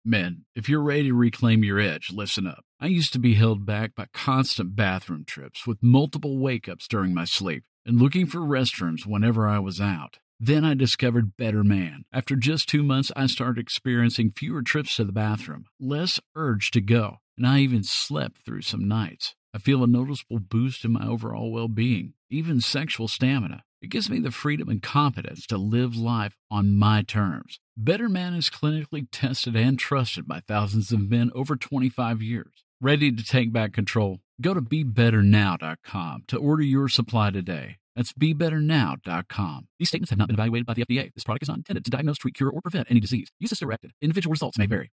Men, if you're ready to reclaim your edge, listen up. I used to be held back by constant bathroom trips with multiple wake-ups during my sleep and looking for restrooms whenever I was out. Then I discovered Better Man. After just 2 months, I started experiencing fewer trips to the bathroom, less urge to go, and I even slept through some nights. I feel a noticeable boost in my overall well-being, even sexual stamina. It gives me the freedom and confidence to live life on my terms. Better Man is clinically tested and trusted by thousands of men over 25 years. Ready to take back control? Go to BeBetterNow.com to order your supply today. That's BeBetterNow.com. These statements have not been evaluated by the FDA. This product is not intended to diagnose, treat, cure, or prevent any disease. Use as directed. Individual results may vary.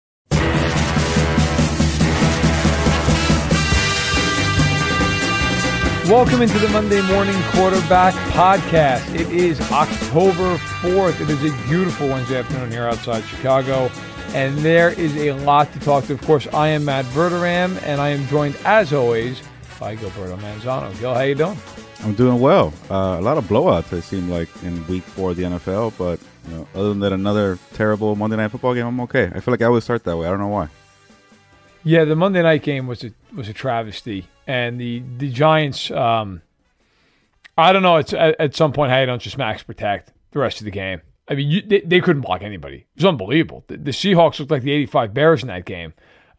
Welcome into the Monday Morning Quarterback Podcast. It is October 4th. It is a beautiful Wednesday afternoon here outside Chicago, and there is a lot to talk to. Of course, I am Matt Verderame, and I am joined, as always, by Gilberto Manzano. Gil, how you doing? I'm doing well. A lot of blowouts, it seemed like, in week 4 of the NFL, but other than another terrible Monday Night Football game, I'm okay. I feel like I always start that way. I don't know why. Yeah, the Monday night game was a travesty. And the Giants, I don't know, it's at some point how you don't just max protect the rest of the game. I mean, they couldn't block anybody. It was unbelievable. The Seahawks looked like the 85 Bears in that game.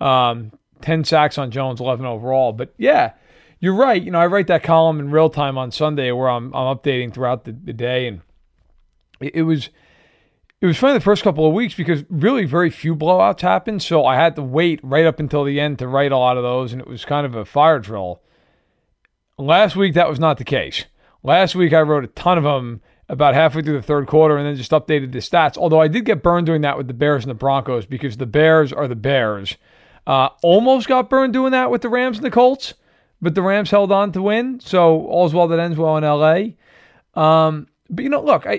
10 sacks on Jones, 11 overall. But yeah, you're right. I write that column in real time on Sunday where I'm updating throughout the day. And it was funny the first couple of weeks because really very few blowouts happened. So I had to wait right up until the end to write a lot of those, and it was kind of a fire drill. Last week, that was not the case. Last week, I wrote a ton of them about halfway through the third quarter and then just updated the stats. Although I did get burned doing that with the Bears and the Broncos because the Bears are the Bears. Almost got burned doing that with the Rams and the Colts, but the Rams held on to win. So all's well that ends well in L.A. But, look,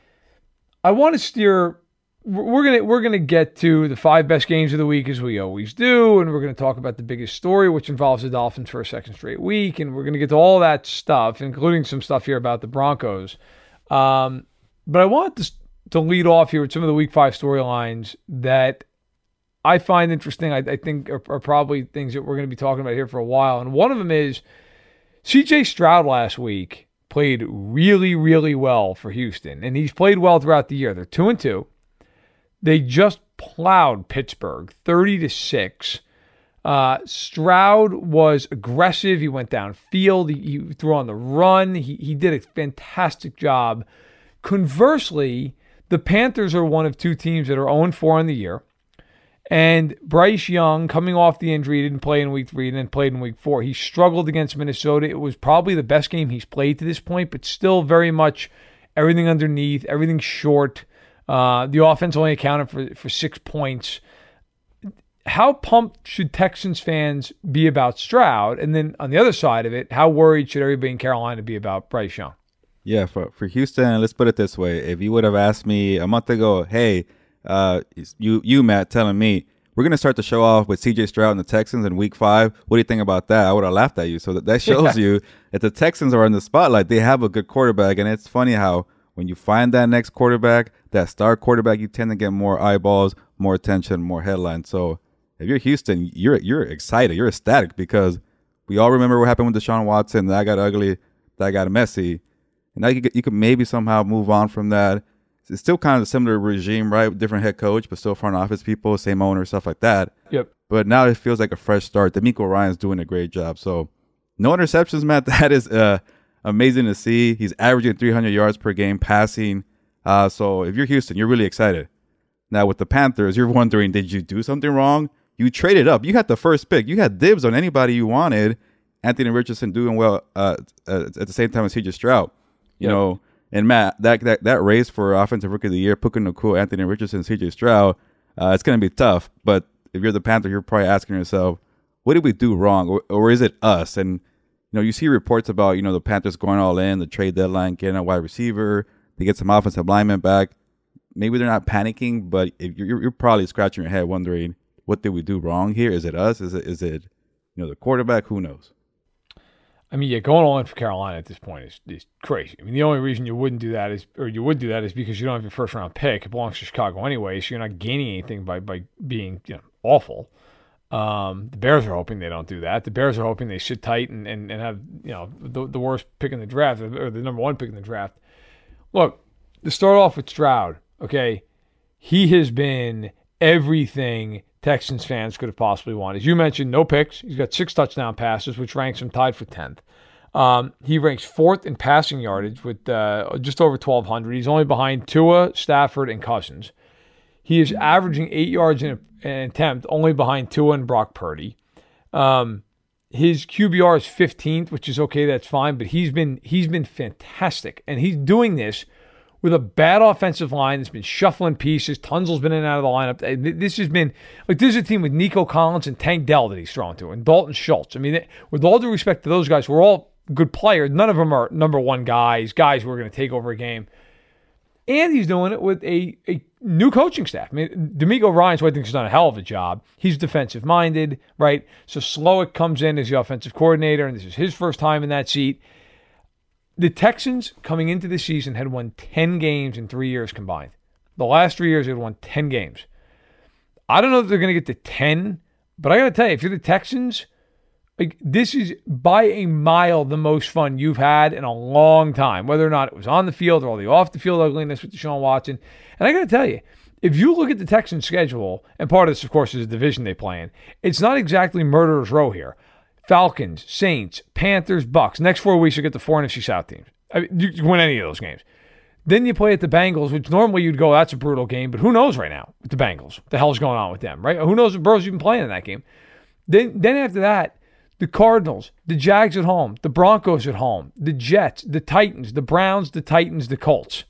I want to steer. We're gonna get to the 5 best games of the week as we always do, and we're gonna talk about the biggest story, which involves the Dolphins for a second straight week, and we're gonna get to all that stuff, including some stuff here about the Broncos. But I want to lead off here with some of the Week 5 storylines that I find interesting. I think are probably things that we're going to be talking about here for a while, and one of them is C.J. Stroud last week played really, really well for Houston, and he's played well throughout the year. They're 2-2. They just plowed Pittsburgh 30-6. Stroud was aggressive. He went downfield. He threw on the run. He did a fantastic job. Conversely, the Panthers are one of 2 teams that are 0-4 in the year. And Bryce Young, coming off the injury, didn't play in Week 3 and then played in Week 4. He struggled against Minnesota. It was probably the best game he's played to this point, but still very much everything underneath, everything short. The offense only accounted for 6 points. How pumped should Texans fans be about Stroud? And then on the other side of it, how worried should everybody in Carolina be about Bryce Young? Yeah, for Houston, let's put it this way. If you would have asked me a month ago, hey, you Matt, telling me we're going to start the show off with C.J. Stroud and the Texans in Week 5. What do you think about that? I would have laughed at you. So that shows you that the Texans are in the spotlight. They have a good quarterback, and it's funny how when you find that next quarterback, that star quarterback, you tend to get more eyeballs, more attention, more headlines. So if you're Houston, you're excited, you're ecstatic because we all remember what happened with Deshaun Watson. That got ugly, that got messy, and now you could maybe somehow move on from that. It's still kind of a similar regime, right? Different head coach, but still front office people, same owner, stuff like that. Yep. But now it feels like a fresh start. DeMeco Ryans doing a great job. So no interceptions, Matt. That is amazing to see. He's averaging 300 yards per game passing. So if you're Houston, you're really excited. Now with the Panthers, you're wondering, did you do something wrong? You traded up. You had the first pick. You had dibs on anybody you wanted. Anthony Richardson doing well at the same time as C.J. Stroud. You know. And Matt, that race for Offensive Rookie of the Year, Puka Nacua, Anthony Richardson, C.J. Stroud, it's going to be tough. But if you're the Panther, you're probably asking yourself, what did we do wrong? Or is it us? And, you see reports about, the Panthers going all in, the trade deadline, getting a wide receiver, they get some offensive linemen back. Maybe they're not panicking, but if you're probably scratching your head wondering, what did we do wrong here? Is it us? Is it the quarterback? Who knows? I mean, yeah, going all in for Carolina at this point is crazy. I mean, the only reason you wouldn't do that is, or you would do that is because you don't have your first round pick. It belongs to Chicago anyway, so you're not gaining anything by being awful. The Bears are hoping they don't do that. The Bears are hoping they sit tight and have the worst pick in the draft or the number one pick in the draft. Look, to start off with Stroud, okay, he has been everything Texans fans could have possibly wanted. As you mentioned, no picks. He's got 6 touchdown passes, which ranks him tied for 10th. He ranks 4th in passing yardage with just over 1,200. He's only behind Tua, Stafford, and Cousins. He is averaging 8 yards in an attempt, only behind Tua and Brock Purdy. His QBR is 15th, which is okay. That's fine. But he's been fantastic, and he's doing this with a bad offensive line that's been shuffling pieces. Tunzel's been in and out of the lineup. This has been this is a team with Nico Collins and Tank Dell that he's thrown to, and Dalton Schultz. I mean, with all due respect to those guys, who are all good players. None of them are number one guys who are going to take over a game. And he's doing it with a new coaching staff. I mean, D'Amico Ryans, who I think has done a hell of a job. He's defensive-minded, right? So Slowick comes in as the offensive coordinator, and this is his first time in that seat. The Texans, coming into the season, had won 10 games in 3 years combined. The last 3 years, they had won 10 games. I don't know if they're going to get to 10, but I got to tell you, if you're the Texans, this is by a mile the most fun you've had in a long time, whether or not it was on the field or all the off-the-field ugliness with Deshaun Watson. And I got to tell you, if you look at the Texans' schedule, and part of this, of course, is the division they play in, it's not exactly murderer's row here. Falcons, Saints, Panthers, Bucks. Next 4 weeks, you get the 4 NFC South teams. I mean, you can win any of those games. Then you play at the Bengals, which normally you'd go, that's a brutal game, but who knows right now with the Bengals? What the hell's going on with them, right? Who knows if Burrow's even playing in that game? Then after that, the Cardinals, the Jags at home, the Broncos at home, the Jets, the Titans, the Browns, the Titans, the Colts.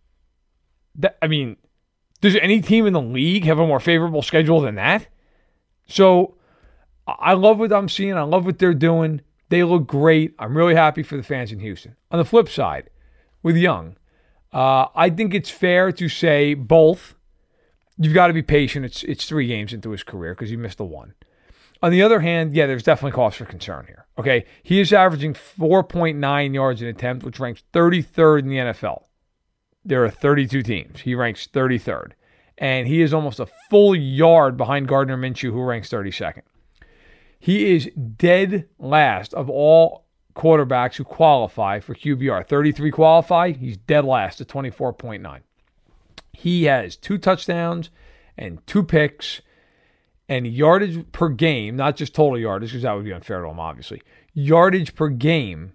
Does any team in the league have a more favorable schedule than that? So I love what I'm seeing. I love what they're doing. They look great. I'm really happy for the fans in Houston. On the flip side, with Young, I think it's fair to say both. You've got to be patient. It's 3 games into his career because he missed the 1. On the other hand, yeah, there's definitely cause for concern here. Okay, he is averaging 4.9 yards an attempt, which ranks 33rd in the NFL. There are 32 teams. He ranks 33rd. And he is almost a full yard behind Gardner Minshew, who ranks 32nd. He is dead last of all quarterbacks who qualify for QBR. 33 qualify. He's dead last at 24.9. He has 2 touchdowns and 2 picks. And yardage per game, not just total yardage, because that would be unfair to him, obviously. Yardage per game,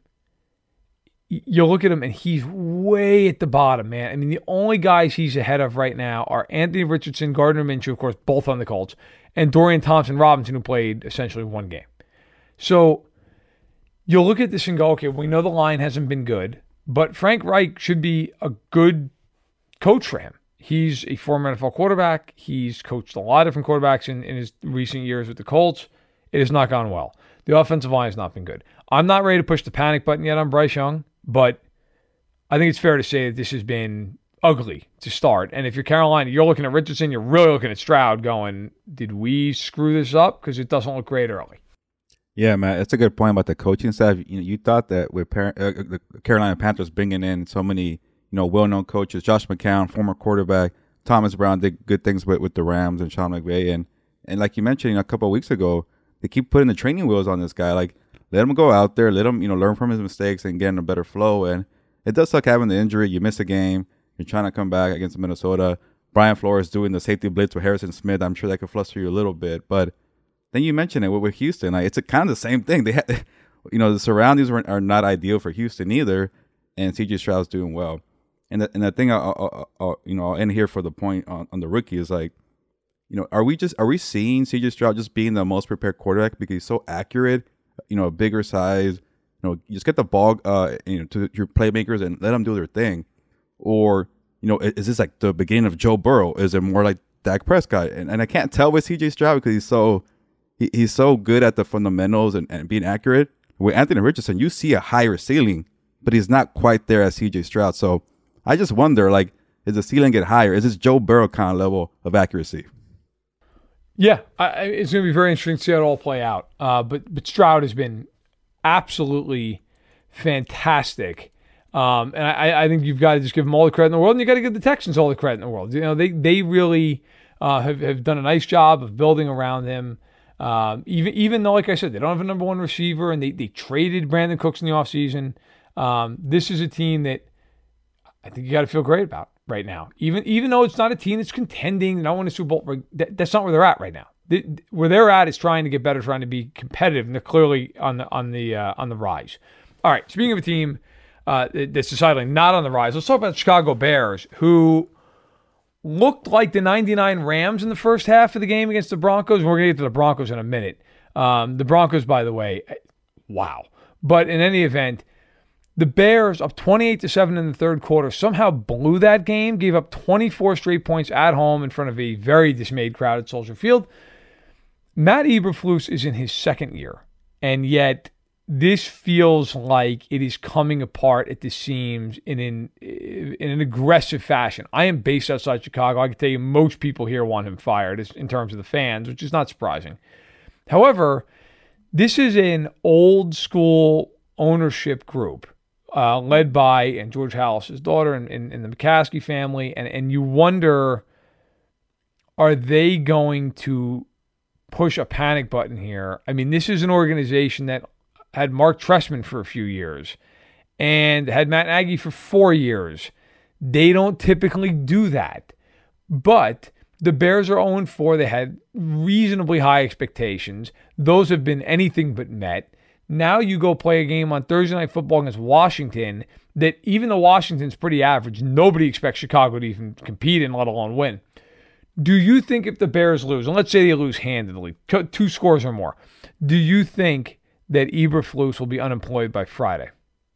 you look at him and he's way at the bottom, man. I mean, the only guys he's ahead of right now are Anthony Richardson, Gardner Minshew, of course, both on the Colts, and Dorian Thompson-Robinson, who played essentially 1 game. So you'll look at this and go, okay, we know the line hasn't been good, but Frank Reich should be a good coach for him. He's a former NFL quarterback. He's coached a lot of different quarterbacks in his recent years with the Colts. It has not gone well. The offensive line has not been good. I'm not ready to push the panic button yet on Bryce Young, but I think it's fair to say that this has been ugly to start. And if you're Carolina, you're looking at Richardson, you're really looking at Stroud going, did we screw this up? Because it doesn't look great early. Yeah, man, that's a good point about the coaching staff. You thought that with the Carolina Panthers bringing in so many well-known coaches, Josh McCown, former quarterback, Thomas Brown did good things with the Rams and Sean McVay. And like you mentioned a couple of weeks ago, they keep putting the training wheels on this guy. Like, let him go out there, let him, learn from his mistakes and get in a better flow. And it does suck having the injury. You miss a game. You're trying to come back against Minnesota. Brian Flores doing the safety blitz with Harrison Smith. I'm sure that could fluster you a little bit. But then you mentioned it with Houston. Like, it's kind of the same thing. They had, the surroundings are not ideal for Houston either. And C.J. Stroud's doing well. And the thing I'll end here for the point on the rookie is like, are we seeing C.J. Stroud just being the most prepared quarterback because he's so accurate, a bigger size, you just get the ball, to your playmakers and let them do their thing, or is this like the beginning of Joe Burrow? Is it more like Dak Prescott? And I can't tell with C.J. Stroud because he's so good at the fundamentals and being accurate. With Anthony Richardson, you see a higher ceiling, but he's not quite there as C.J. Stroud. So I just wonder, like, is the ceiling get higher? Is this Joe Burrow kind of level of accuracy? Yeah, it's going to be very interesting to see how it all play out. But Stroud has been absolutely fantastic. And I think you've got to just give them all the credit in the world, and you got to give the Texans all the credit in the world. You know, they really have done a nice job of building around him. Even though, like I said, they don't have a number one receiver, and they traded Brandon Cooks in the offseason. This is a team that I think you got to feel great about right now. Even though it's not a team that's contending, they don't win a Super Bowl. That's not where they're at right now. Where they're at is trying to get better, trying to be competitive, and they're clearly on the rise. All right, speaking of a team that's decidedly not on the rise, let's talk about the Chicago Bears, who looked like the 99 Rams in the first half of the game against the Broncos. We're going to get to the Broncos in a minute. The Broncos, by the way, wow. But in any event, the Bears, up 28-7 in the third quarter, somehow blew that game, gave up 24 straight points at home in front of a very dismayed crowd at Soldier Field. Matt Eberflus is in his second year, and yet this feels like it is coming apart at the seams in an aggressive fashion. I am based outside Chicago. I can tell you most people here want him fired in terms of the fans, which is not surprising. However, this is an old school ownership group led by George Halas' daughter and the McCaskey family, and you wonder, are they going to push a panic button here? I mean, this is an organization that had Mark Trestman for a few years and had Matt Nagy for 4 years. They don't typically do that. But the Bears are 0-4. They had reasonably high expectations. Those have been anything but met. Now you go play a game on Thursday Night Football against Washington that even though Washington's pretty average, nobody expects Chicago to even compete in, let alone win. Do you think if the Bears lose, and let's say they lose handedly, 2 scores or more, do you think that Eberflus will be unemployed by Friday?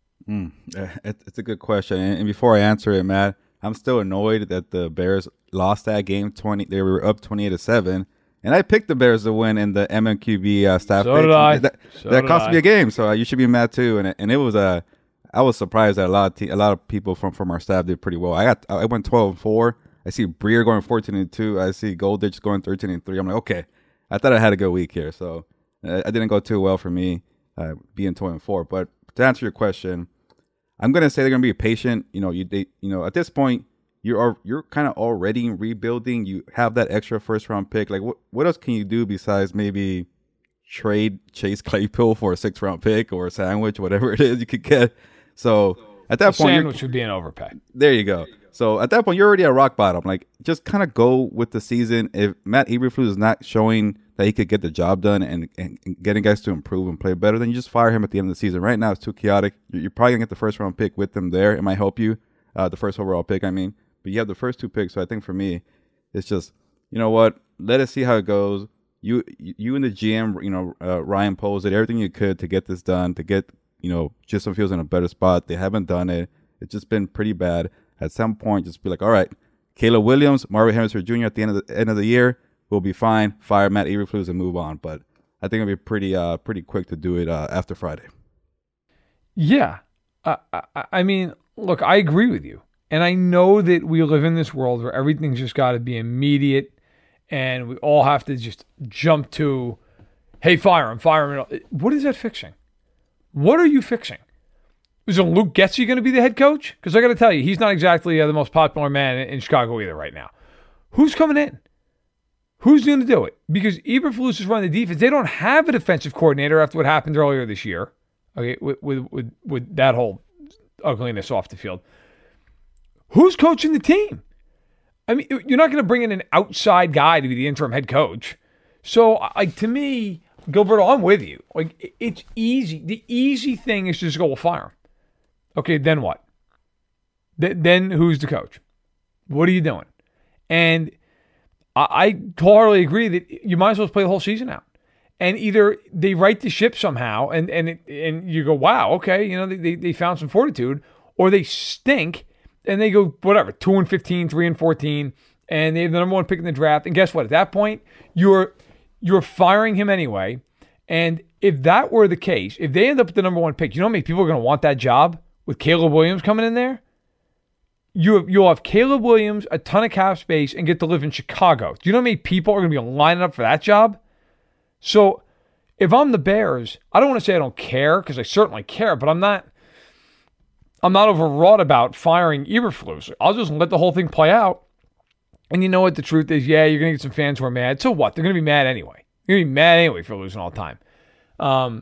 It's a good question. And before I answer it, Matt, I'm still annoyed that the Bears lost that game. They were up 28-7, and I picked the Bears to win in the MMQB staff. So did I. That cost me a game, so you should be mad too. And it was I was surprised that a lot of people from our staff did pretty well. I went 12-4. I see Breer going 14-2. I see Golditch going 13-3. I'm like, okay, I thought I had a good week here. So I didn't go too well for me being 2-4. But to answer your question, I'm gonna say they're gonna be patient. At this point, you're kind of already rebuilding. You have that extra first round pick. Like, what else can you do besides maybe trade Chase Claypool for a 6th round pick or a sandwich, whatever it is you could get? So at that point, sandwich would be an overpay. There you go. So at that point, you're already at rock bottom. Like, just kind of go with the season. If Matt Eberflus is not showing that he could get the job done and getting guys to improve and play better, then you just fire him at the end of the season. Right now, it's too chaotic. You're probably going to get the first round pick with them there. It might help you, the first overall pick, I mean. But you have the first 2 picks. So I think for me, it's just, you know what? Let us see how it goes. You and the GM, Ryan Poles did everything you could to get this done, to get, Justin Fields in a better spot. They haven't done it. It's just been pretty bad. At some point, just be like, all right, Caleb Williams, Marvin Harrison Jr. at the end of the year will be fine. Fire Matt Eberflus and move on. But I think it'll be pretty quick to do it after Friday. Yeah, I mean, look, I agree with you, and I know that we live in this world where everything's just got to be immediate, and we all have to just jump to, hey, fire him. What is that fixing? What are you fixing? Is Luke Getsy going to be the head coach? Because I got to tell you, he's not exactly the most popular man in Chicago either right now. Who's coming in? Who's going to do it? Because Eberflus is running the defense. They don't have a defensive coordinator after what happened earlier this year. Okay, with that whole ugliness off the field. Who's coaching the team? I mean, you're not going to bring in an outside guy to be the interim head coach. So, to me, Gilberto, I'm with you. Like, it's easy. The easy thing is just go, we'll fire him. Okay, then what? Then who's the coach? What are you doing? And I totally agree that you might as well play the whole season out. And either they right the ship somehow, and you go, wow, okay, they found some fortitude, or they stink and they go whatever 2-15, 3-14, and they have the number 1 pick in the draft. And guess what? At that point, you're firing him anyway. And if that were the case, if they end up with the number 1 pick, you know how many people are going to want that job with Caleb Williams coming in there? You'll have Caleb Williams, a ton of cap space, and get to live in Chicago. Do you know how many people are going to be lining up for that job? So if I'm the Bears, I don't want to say I don't care, because I certainly care, but I'm not overwrought about firing Eberflus. I'll just let the whole thing play out. And you know what the truth is? Yeah, you're going to get some fans who are mad. So what? They're going to be mad anyway. They're going to be mad anyway for losing all the time.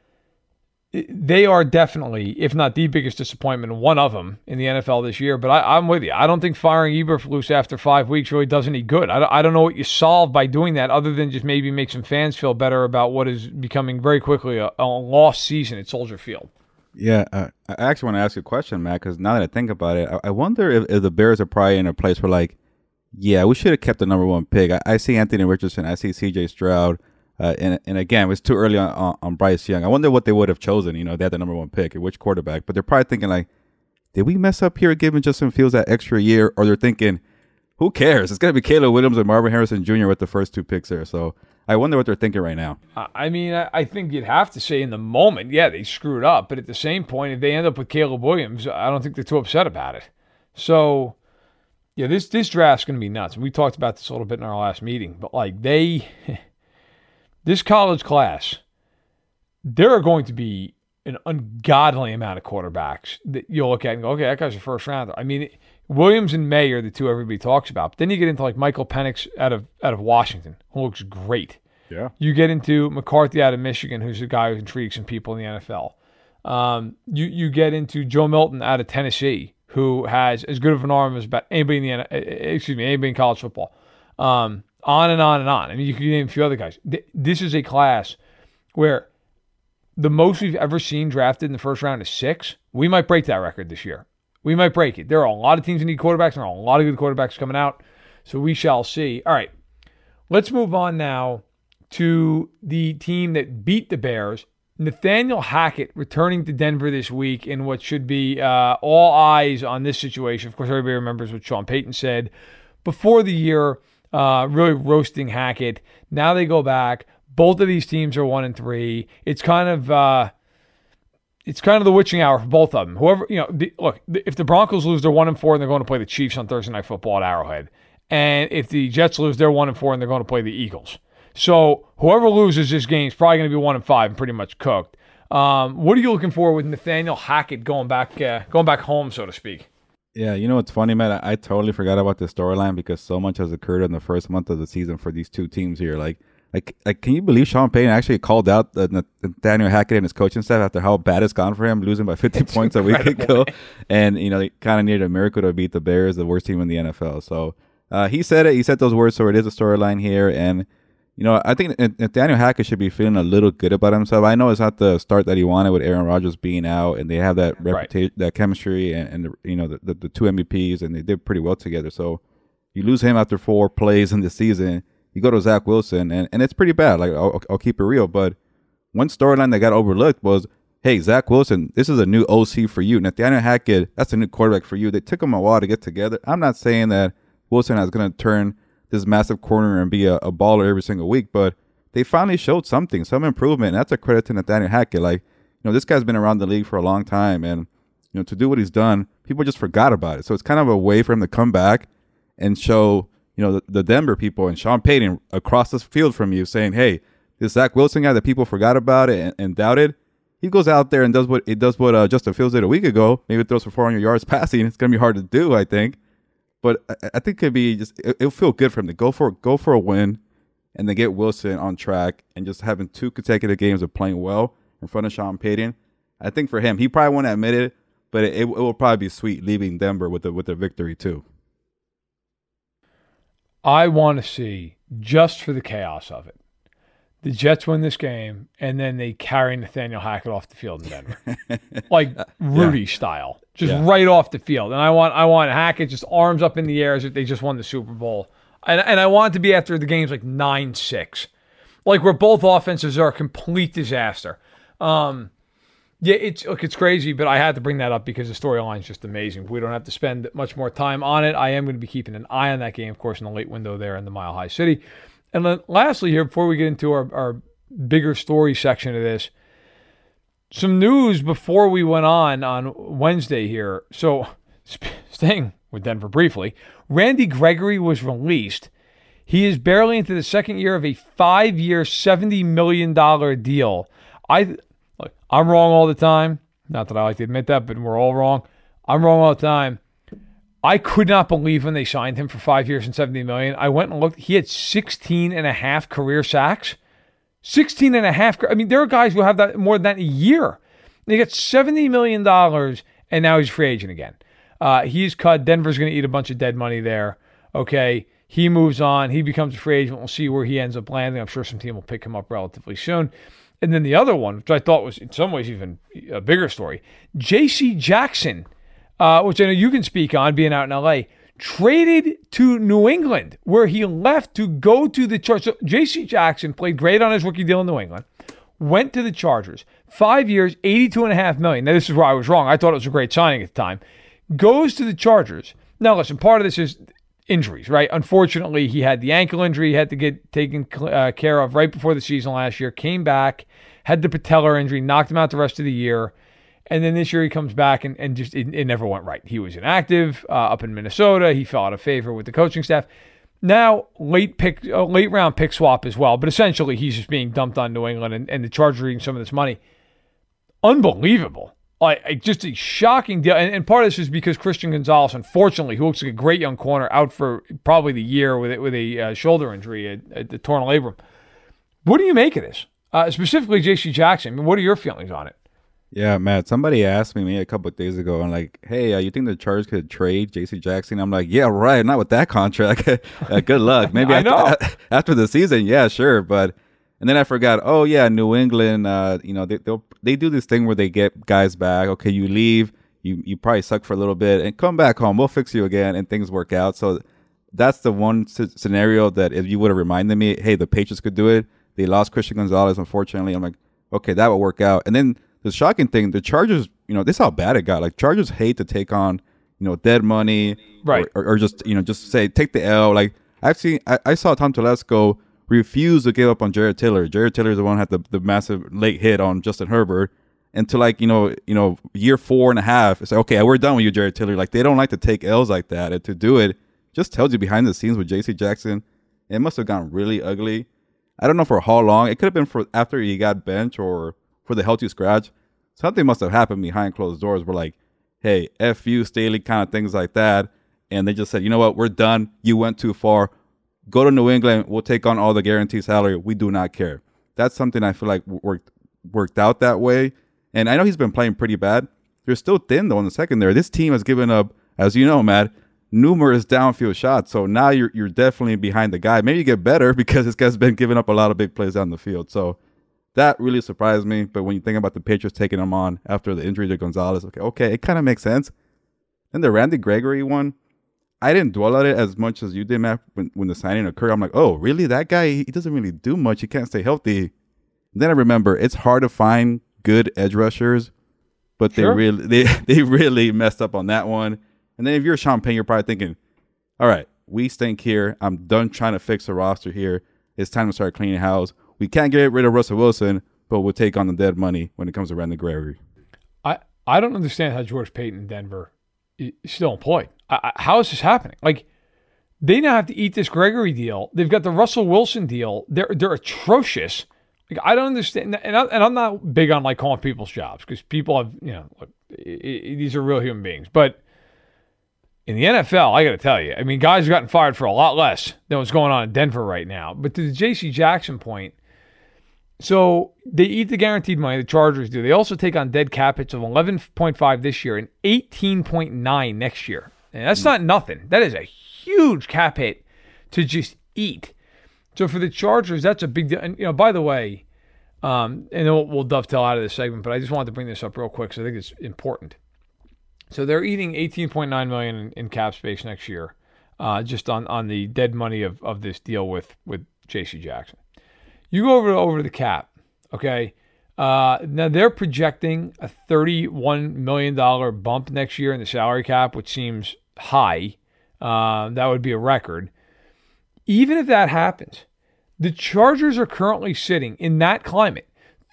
They are definitely, if not the biggest disappointment, one of them in the NFL this year. But I'm with you. I don't think firing Eberflus after 5 weeks really does any good. I don't know what you solve by doing that, other than just maybe make some fans feel better about what is becoming very quickly a lost season at Soldier Field. Yeah, I actually want to ask you a question, Matt, because now that I think about it, I wonder if the Bears are probably in a place where, like, yeah, we should have kept the number one pick. I see Anthony Richardson. I see C.J. Stroud. And again, it was too early on Bryce Young. I wonder what they would have chosen. They had the number one pick, which quarterback. But they're probably thinking, like, did we mess up here giving Justin Fields that extra year? Or they're thinking, who cares? It's going to be Caleb Williams and Marvin Harrison Jr. with the first 2 picks there. So I wonder what they're thinking right now. I mean, I think you'd have to say in the moment, yeah, they screwed up. But at the same point, if they end up with Caleb Williams, I don't think they're too upset about it. So, yeah, this draft's going to be nuts. We talked about this a little bit in our last meeting. But, like, this college class, there are going to be an ungodly amount of quarterbacks that you'll look at and go, okay, that guy's a first rounder. I mean, Williams and May are the two everybody talks about. But then you get into, like, Michael Penix out of Washington, who looks great. Yeah. You get into McCarthy out of Michigan, who's a guy who intrigues some people in the NFL. You get into Joe Milton out of Tennessee, who has as good of an arm as about anybody in college football. On and on and on. I mean, you could name a few other guys. This is a class where the most we've ever seen drafted in the first round is 6. We might break that record this year. We might break it. There are a lot of teams that need quarterbacks. There are a lot of good quarterbacks coming out. So we shall see. All right. Let's move on now to the team that beat the Bears. Nathaniel Hackett returning to Denver this week in what should be all eyes on this situation. Of course, everybody remembers what Sean Payton said before the year. Really roasting Hackett. Now they go back. Both of these teams are 1-3. It's kind of the witching hour for both of them. Whoever, look, if the Broncos lose, they're 1-4 and they're going to play the Chiefs on Thursday Night Football at Arrowhead. And if the Jets lose, they're 1-4 and they're going to play the Eagles. So whoever loses this game is probably going to be 1-5 and pretty much cooked. What are you looking for with Nathaniel Hackett going back home, so to speak? Yeah, what's funny, man? I totally forgot about the storyline because so much has occurred in the first month of the season for these two teams here. Like, can you believe Sean Payton actually called out Nathaniel Hackett and his coaching staff after how bad it's gone for him, losing by 50 points a week ago? And, they kind of needed a miracle to beat the Bears, the worst team in the NFL. So he said it. He said those words, so it is a storyline here. And, I think Nathaniel Hackett should be feeling a little good about himself. I know it's not the start that he wanted with Aaron Rodgers being out, and they have that reputation, that chemistry, and the 2 MVPs, and they did pretty well together. So you lose him after 4 plays in the season. You go to Zach Wilson, and it's pretty bad. Like, I'll keep it real. But one storyline that got overlooked was, hey, Zach Wilson, this is a new OC for you. Nathaniel Hackett, that's a new quarterback for you. They took him a while to get together. I'm not saying that Wilson is going to turn this massive corner and be a baller every single week, but they finally showed some improvement. And that's a credit to Nathaniel Hackett. Like, this guy's been around the league for a long time, and to do what he's done, people just forgot about it. So it's kind of a way for him to come back and show, the Denver people and Sean Payton across the field from you saying, hey, this Zach Wilson guy that people forgot about it and doubted, he goes out there and does what Justin Fields did a week ago. Maybe throws for 400 yards passing. It's going to be hard to do, I think. But I think it'll feel good for him to go for a win and then get Wilson on track and just having 2 consecutive games of playing well in front of Sean Payton. I think for him, he probably won't admit it, but it will probably be sweet leaving Denver with a victory too. I want to see, just for the chaos of it, the Jets win this game, and then they carry Nathaniel Hackett off the field in Denver. Like Rudy style. Just right off the field. And I want Hackett just arms up in the air as if they just won the Super Bowl. And I want it to be after the game's like 9-6. Like where both offenses are a complete disaster. It's crazy, but I had to bring that up because the storyline is just amazing. We don't have to spend much more time on it. I am going to be keeping an eye on that game, of course, in the late window there in the Mile High City. And then lastly here, before we get into our bigger story section of this, some news before we went on Wednesday here. So staying with Denver briefly, Randy Gregory was released. He is barely into the second year of a 5-year, $70 million deal. I'm wrong all the time. Not that I like to admit that, but we're all wrong. I'm wrong all the time. I could not believe when they signed him for 5 years and $70 million. I went and looked. He had 16 and a half career sacks. 16 and a half. I mean, there are guys who have that more than that in a year. They got $70 million, and now he's a free agent again. He's cut. Denver's going to eat a bunch of dead money there. Okay, he moves on. He becomes a free agent. We'll see where he ends up landing. I'm sure some team will pick him up relatively soon. And then the other one, which I thought was in some ways even a bigger story, J.C. Jackson, which I know you can speak on, being out in L.A., traded to New England, where he left to go to the Chargers. So J.C. Jackson played great on his rookie deal in New England, went to the Chargers, 5 years, $82.5 million. Now, this is where I was wrong. I thought it was a great signing at the time. Goes to the Chargers. Now, listen, part of this is injuries, right? Unfortunately, he had the ankle injury he had to get taken care of right before the season last year, came back, had the patellar injury, knocked him out the rest of the year. And then this year he comes back and just it never went right. He was inactive up in Minnesota. He fell out of favor with the coaching staff. Now, late round pick swap as well. But essentially, he's just being dumped on New England and the Chargers are eating some of this money. Unbelievable. Just a shocking deal. And part of this is because Christian Gonzalez, unfortunately, who looks like a great young corner, out for probably the year with a shoulder injury at the torn labrum. What do you make of this? Specifically, J.C. Jackson. I mean, what are your feelings on it? Yeah, Matt, somebody asked me a couple of days ago, and like, hey, you think the Chargers could trade J.C. Jackson? I'm like, yeah, right, not with that contract. Good luck. Maybe after the season, yeah, sure. But and then I forgot, oh, yeah, New England, they do this thing where they get guys back. Okay, you leave, you probably suck for a little bit, and come back home. We'll fix you again, and things work out. So that's the one scenario that if you would have reminded me, hey, the Patriots could do it. They lost Christian Gonzalez, unfortunately. I'm like, okay, that will work out. And then the shocking thing, the Chargers, this is how bad it got. Like, Chargers hate to take on, dead money, right? Or just, just say, take the L. Like, I saw Tom Telesco refuse to give up on Jared Tiller. Jared Tiller is the one who had the massive late hit on Justin Herbert. And to year 4.5, it's like, okay, we're done with you, Jared Tiller. Like, they don't like to take L's like that. And to do it just tells you behind the scenes with J.C. Jackson, it must have gone really ugly. I don't know for how long. It could have been for after he got benched or for the healthy scratch. Something must have happened behind closed doors where like, hey, F you, Staley, kind of things like that. And they just said, you know what, we're done. You went too far. Go to New England. We'll take on all the guaranteed salary. We do not care. That's something I feel like worked out that way. And I know he's been playing pretty bad. They're still thin, though, in the secondary. This team has given up, as you know, Matt, numerous downfield shots. So now you're definitely behind the guy. Maybe you get better because this guy's been giving up a lot of big plays down the field. So that really surprised me. But when you think about the Patriots taking him on after the injury to Gonzalez, okay, it kind of makes sense. And the Randy Gregory one, I didn't dwell on it as much as you did, Matt, when the signing occurred. I'm like, oh, really? That guy, he doesn't really do much. He can't stay healthy. And then I remember it's hard to find good edge rushers, but they really messed up on that one. And then if you're Sean Payton, you're probably thinking, all right, we stink here. I'm done trying to fix the roster here. It's time to start cleaning house. We can't get rid of Russell Wilson, but we'll take on the dead money when it comes to Randy Gregory. I don't understand how George Payton in Denver is still employed. How is this happening? Like, they now have to eat this Gregory deal. They've got the Russell Wilson deal. They're atrocious. Like, I don't understand. And I'm not big on like calling people's jobs because people have, look, these are real human beings. But in the NFL, I got to tell you, I mean, guys have gotten fired for a lot less than what's going on in Denver right now. But to the J.C. Jackson point, so they eat the guaranteed money, the Chargers do. They also take on dead cap hits of 11.5 this year and 18.9 next year. And that's not nothing. That is a huge cap hit to just eat. So for the Chargers, that's a big deal. And, by the way, and we'll dovetail out of this segment, but I just wanted to bring this up real quick because I think it's important. So they're eating $18.9 million in cap space next year, just on the dead money of this deal with J.C. Jackson. You go over to the cap, okay? Now they're projecting a $31 million bump next year in the salary cap, which seems high. That would be a record. Even if that happens, the Chargers are currently sitting in that climate,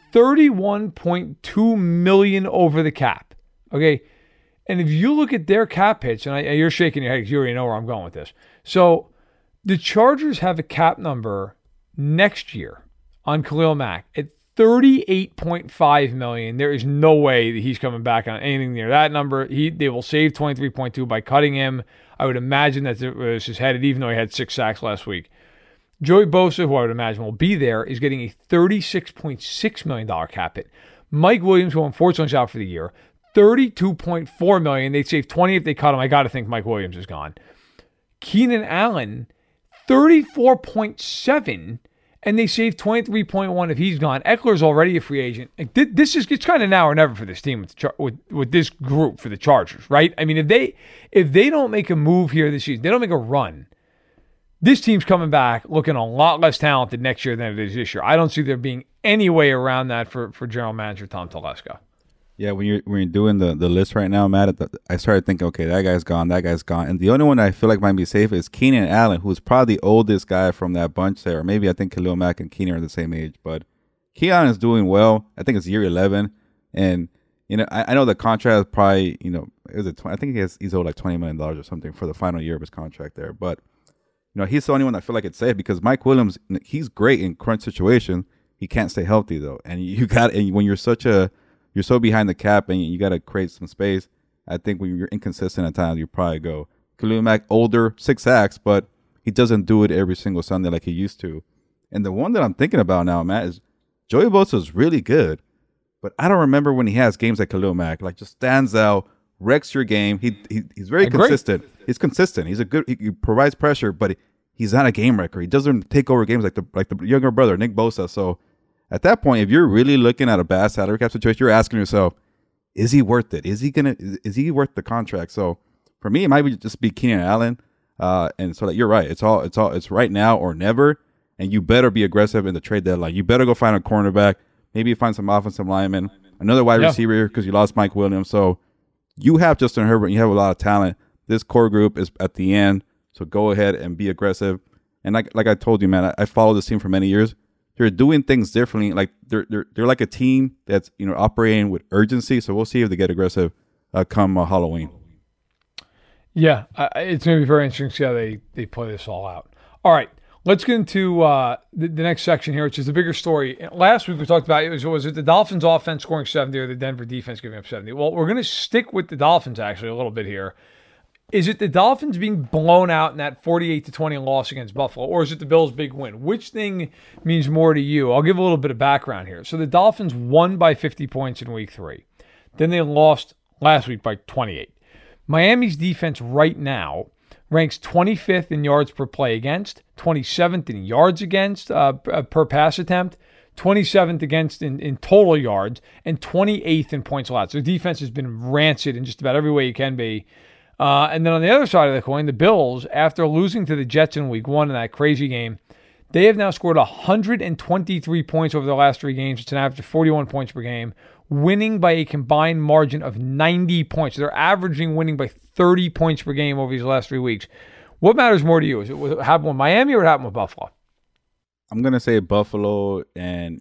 $31.2 million over the cap, okay? And if you look at their cap hits, and you're shaking your head because you already know where I'm going with this. So The Chargers have a cap number next year on Khalil Mack at $38.5 million. There is no way that he's coming back on anything near that number. They will save 23.2 by cutting him. I would imagine that was his headed, even though he had 6 sacks last week. Joey Bosa, who I would imagine will be there, is getting a $36.6 million cap hit. Mike Williams, who unfortunately is out for the year, $32.4 million. They'd save 20 if they cut him. I got to think Mike Williams is gone. Keenan Allen, 34.7, and they save 23.1 if he's gone. Eckler's already a free agent. It's kind of now or never for this team with this group for the Chargers, right? I mean, if they don't make a move here this season, they don't make a run, this team's coming back looking a lot less talented next year than it is this year. I don't see there being any way around that for general manager Tom Telesco. Yeah, when you're doing the list right now, Matt, I started thinking, okay, that guy's gone, and the only one I feel like might be safe is Keenan Allen, who's probably the oldest guy from that bunch there. Or maybe I think Khalil Mack and Keenan are the same age, but Keenan is doing well. I think it's year 11, and I know the contract is probably I think he's owed like $20 million or something for the final year of his contract there, but he's the only one I feel like it's safe because Mike Williams, he's great in crunch situations. He can't stay healthy though, and when you're so behind the cap and you got to create some space. I think when you're inconsistent at times, you probably go. Khalil Mack, older, 6 sacks, but he doesn't do it every single Sunday like he used to. And the one that I'm thinking about now, Matt, is Joey Bosa is really good, but I don't remember when he has games like Khalil Mack, like just stands out, wrecks your game. He's very consistent. He's consistent. He provides pressure, but he's not a game wrecker. He doesn't take over games like the younger brother, Nick Bosa. So at that point, if you're really looking at a bad salary cap situation, you're asking yourself, is he worth it? Is he worth the contract? So for me, it might just be Keenan Allen. And so that you're right. It's right now or never. And you better be aggressive in the trade deadline. You better go find a cornerback, maybe find some offensive lineman, another wide receiver because you lost Mike Williams. So you have Justin Herbert. You have a lot of talent. This core group is at the end. So go ahead and be aggressive. And like I told you, man, I followed this team for many years. They're doing things differently. Like they're like a team that's operating with urgency. So we'll see if they get aggressive come Halloween. Yeah, it's going to be very interesting to see how they play this all out. All right, let's get into the next section here, which is the bigger story. Last week we talked about was it the Dolphins offense scoring 70 or the Denver defense giving up 70? Well, we're going to stick with the Dolphins actually a little bit here. Is it the Dolphins being blown out in that 48-20 loss against Buffalo, or is it the Bills' big win? Which thing means more to you? I'll give a little bit of background here. So the Dolphins won by 50 points in Week 3. Then they lost last week by 28. Miami's defense right now ranks 25th in yards per play against, 27th in yards against per pass attempt, 27th against in total yards, and 28th in points allowed. So defense has been rancid in just about every way you can be. And then on the other side of the coin, the Bills, after losing to the Jets in Week 1 in that crazy game, they have now scored 123 points over the last 3 games. It's an average of 41 points per game, winning by a combined margin of 90 points. So they're averaging winning by 30 points per game over these last 3 weeks. What matters more to you? Is it what happened with Miami or what happened with Buffalo? I'm going to say Buffalo, and,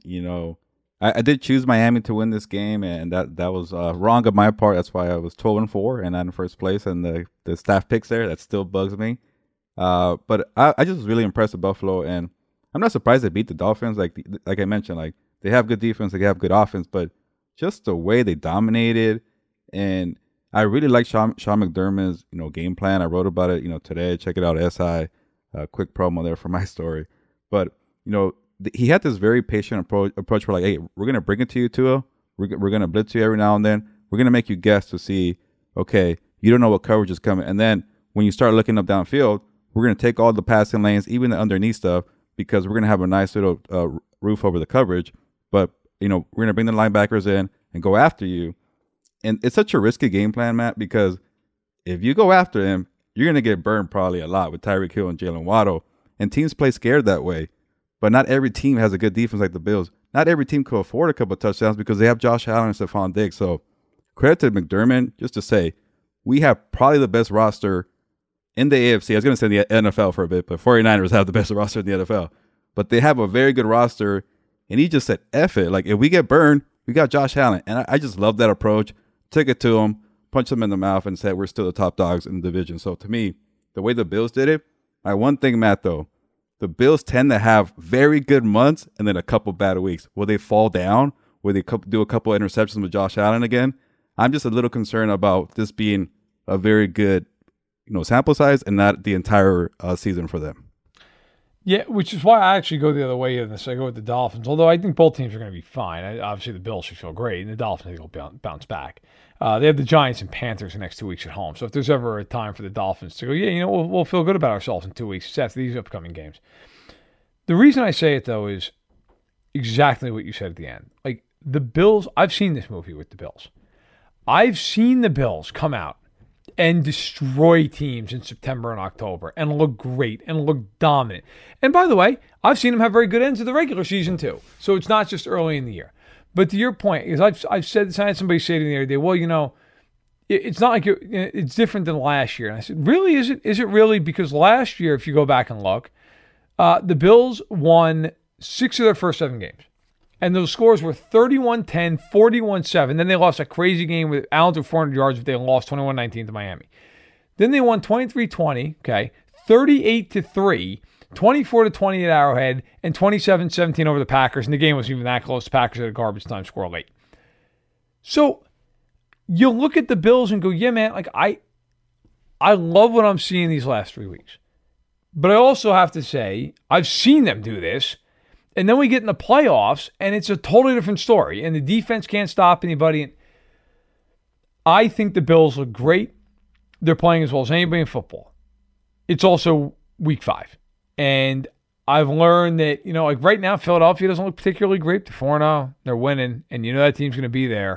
I did choose Miami to win this game, and that was wrong on my part. That's why I was 12-4 and not in first place. And the staff picks there, that still bugs me. But I just was really impressed with Buffalo, and I'm not surprised they beat the Dolphins. Like I mentioned, like they have good defense, they have good offense, but just the way they dominated, and I really like Sean McDermott's game plan. I wrote about it today. Check it out, SI. Quick promo there for my story, but he had this very patient approach where, like, hey, we're going to bring it to you, Tua. We're going to blitz you every now and then. We're going to make you guess to see, okay, you don't know what coverage is coming. And then when you start looking up downfield, we're going to take all the passing lanes, even the underneath stuff, because we're going to have a nice little roof over the coverage. But, we're going to bring the linebackers in and go after you. And it's such a risky game plan, Matt, because if you go after him, you're going to get burned probably a lot with Tyreek Hill and Jalen Waddle. And teams play scared that way. But not every team has a good defense like the Bills. Not every team could afford a couple of touchdowns because they have Josh Allen and Stephon Diggs. So credit to McDermott, just to say, we have probably the best roster in the AFC. I was going to say the NFL for a bit, but 49ers have the best roster in the NFL. But they have a very good roster, and he just said, F it. Like, if we get burned, we got Josh Allen. And I just love that approach. Took it to him, punched him in the mouth, and said we're still the top dogs in the division. So to me, the way the Bills did it, My one thing, Matt, though, the Bills tend to have very good months and then a couple bad weeks. Will they fall down? Will they do a couple of interceptions with Josh Allen again? I'm just a little concerned about this being a very good, sample size and not the entire season for them. Yeah, which is why I actually go the other way in this. I go with the Dolphins, although I think both teams are going to be fine. Obviously, the Bills should feel great, and the Dolphins will bounce back. They have the Giants and Panthers the next 2 weeks at home. So if there's ever a time for the Dolphins to go, we'll feel good about ourselves in 2 weeks after these upcoming games. The reason I say it, though, is exactly what you said at the end. Like, the Bills, I've seen this movie with the Bills. I've seen the Bills come out and destroy teams in September and October and look great and look dominant. And by the way, I've seen them have very good ends of the regular season too. So it's not just early in the year. But to your point, because I've said this, I had somebody say to me the other day, well, it's not like it's different than last year. And I said, really? Is it really? Because last year, if you go back and look, the Bills won 6 of their first 7 games. And those scores were 31-10, 41-7. Then they lost a crazy game with Allen to 400 yards, but they lost 21-19 to Miami. Then they won 23-20, 38-3, 24-20 at Arrowhead, and 27-17 over the Packers. And the game wasn't even that close. The Packers had a garbage time score late. So you look at the Bills and go, yeah, man, like I love what I'm seeing these last 3 weeks. But I also have to say, I've seen them do this. And then we get in the playoffs, and it's a totally different story. And the defense can't stop anybody. I think the Bills look great. They're playing as well as anybody in football. It's also week 5. And I've learned that, like right now, Philadelphia doesn't look particularly great. They're 4-0. They're winning. And that team's going to be there.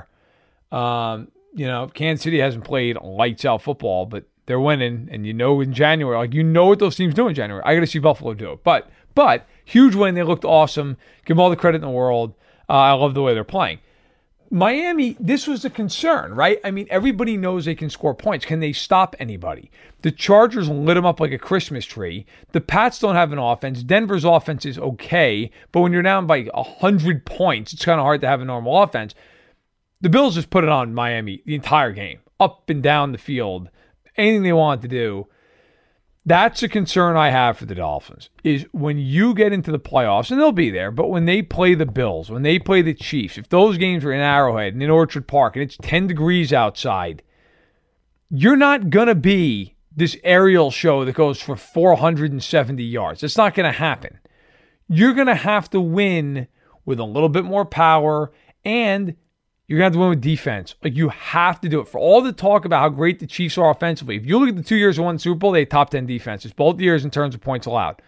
Kansas City hasn't played lights out football, but they're winning. And in January, what those teams do in January. I got to see Buffalo do it. But huge win. They looked awesome. Give them all the credit in the world. I love the way they're playing. Miami, this was the concern, right? I mean, everybody knows they can score points. Can they stop anybody? The Chargers lit them up like a Christmas tree. The Pats don't have an offense. Denver's offense is okay, but when you're down by 100 points, it's kind of hard to have a normal offense. The Bills just put it on Miami the entire game, up and down the field, anything they wanted to do. That's a concern I have for the Dolphins, is when you get into the playoffs, and they'll be there, but when they play the Bills, when they play the Chiefs, if those games are in Arrowhead and in Orchard Park and it's 10 degrees outside, you're not going to be this aerial show that goes for 470 yards. It's not going to happen. You're going to have to win with a little bit more power, and you're going to have to win with defense. Like, you have to do it. For all the talk about how great the Chiefs are offensively, if you look at the 2 years they won the Super Bowl, they had top 10 defenses, both years in terms of points allowed.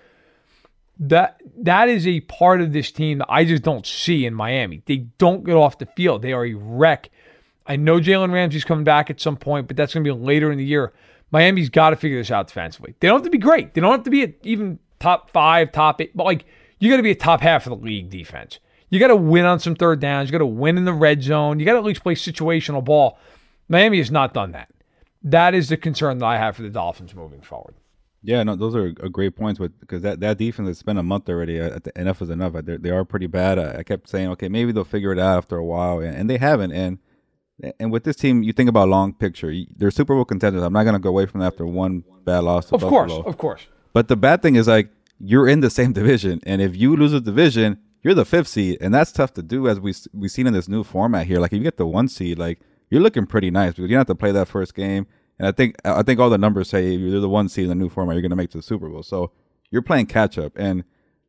That is a part of this team that I just don't see in Miami. They don't get off the field. They are a wreck. I know Jalen Ramsey's coming back at some point, but that's going to be later in the year. Miami's got to figure this out defensively. They don't have to be great. They don't have to be even top 5, top 8, but you got to be a top half of the league defense. You got to win on some third downs. You got to win in the red zone. You got to at least play situational ball. Miami has not done that. That is the concern that I have for the Dolphins moving forward. Yeah, no, those are great points because that defense has spent a month already. Enough is enough. They are pretty bad. I kept saying, okay, maybe they'll figure it out after a while, and they haven't. And with this team, you think about long picture. They're Super Bowl contenders. I'm not going to go away from that after one bad loss to Buffalo. Of course. But the bad thing is, you're in the same division, and if you lose a division, you're the 5th seed, and that's tough to do, as we've seen in this new format here. If you get the 1 seed, you're looking pretty nice because you don't have to play that first game. And I think all the numbers say if you're the 1 seed in the new format, you're going to make it to the Super Bowl. So you're playing catch up, and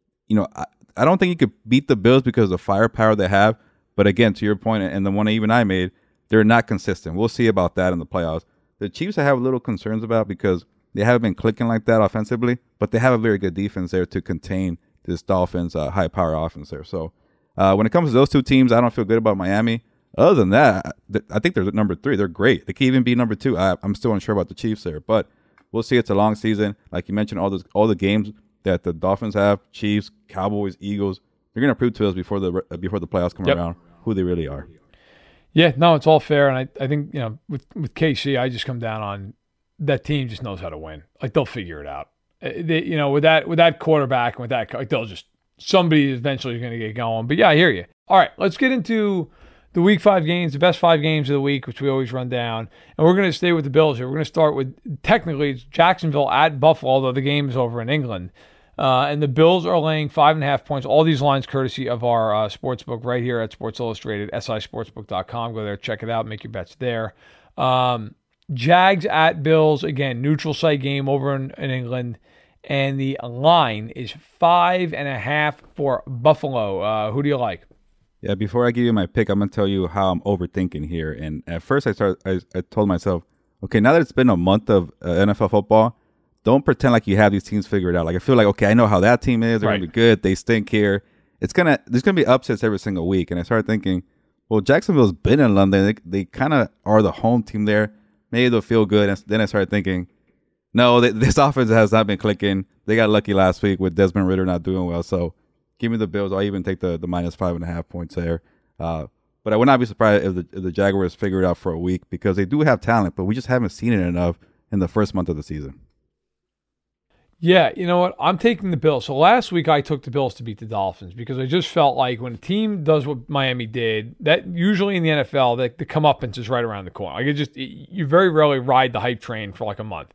I don't think you could beat the Bills because of the firepower they have. But again, to your point, and the one even I made, they're not consistent. We'll see about that in the playoffs. The Chiefs I have little concerns about because they haven't been clicking like that offensively, but they have a very good defense there to contain this Dolphins high-power offense there. So when it comes to those two teams, I don't feel good about Miami. Other than that, I think they're number 3. They're great. They can even be number 2. I'm still unsure about the Chiefs there, but we'll see. It's a long season. Like you mentioned, all the games that the Dolphins have, Chiefs, Cowboys, Eagles, they're going to prove to us before the playoffs come around who they really are. Yeah, no, it's all fair, and I think with KC, I just come down on that team just knows how to win. They'll figure it out. With that quarterback and with that, somebody eventually is going to get going. But yeah, I hear you. All right, let's get into the Week 5 games, the best 5 games of the week, which we always run down. And we're going to stay with the Bills here. We're going to start with, technically, it's Jacksonville at Buffalo, although the game is over in England. And the Bills are laying 5.5 points. All these lines courtesy of our sportsbook right here at Sports Illustrated, sisportsbook.com. Go there, check it out, make your bets there. Jags at Bills, again, neutral site game over in England. And the line is 5.5 for Buffalo. Who do you like? Yeah, before I give you my pick, I'm going to tell you how I'm overthinking here. And at first I told myself, okay, now that it's been a month of NFL football, don't pretend like you have these teams figured out. Like, I feel like, okay, I know how that team is. They're going to be good. They stink here. There's going to be upsets every single week. And I started thinking, well, Jacksonville's been in London. They kind of are the home team there. Maybe they'll feel good. And then I started thinking, no, this offense has not been clicking. They got lucky last week with Desmond Ridder not doing well. So give me the Bills. I'll even take the minus 5.5 points there. But I would not be surprised if the Jaguars figure it out for a week, because they do have talent, but we just haven't seen it enough in the first month of the season. Yeah, you know what? I'm taking the Bills. So last week I took the Bills to beat the Dolphins because I just felt like when a team does what Miami did, that usually in the NFL, the comeuppance is right around the corner. Like you very rarely ride the hype train for like a month.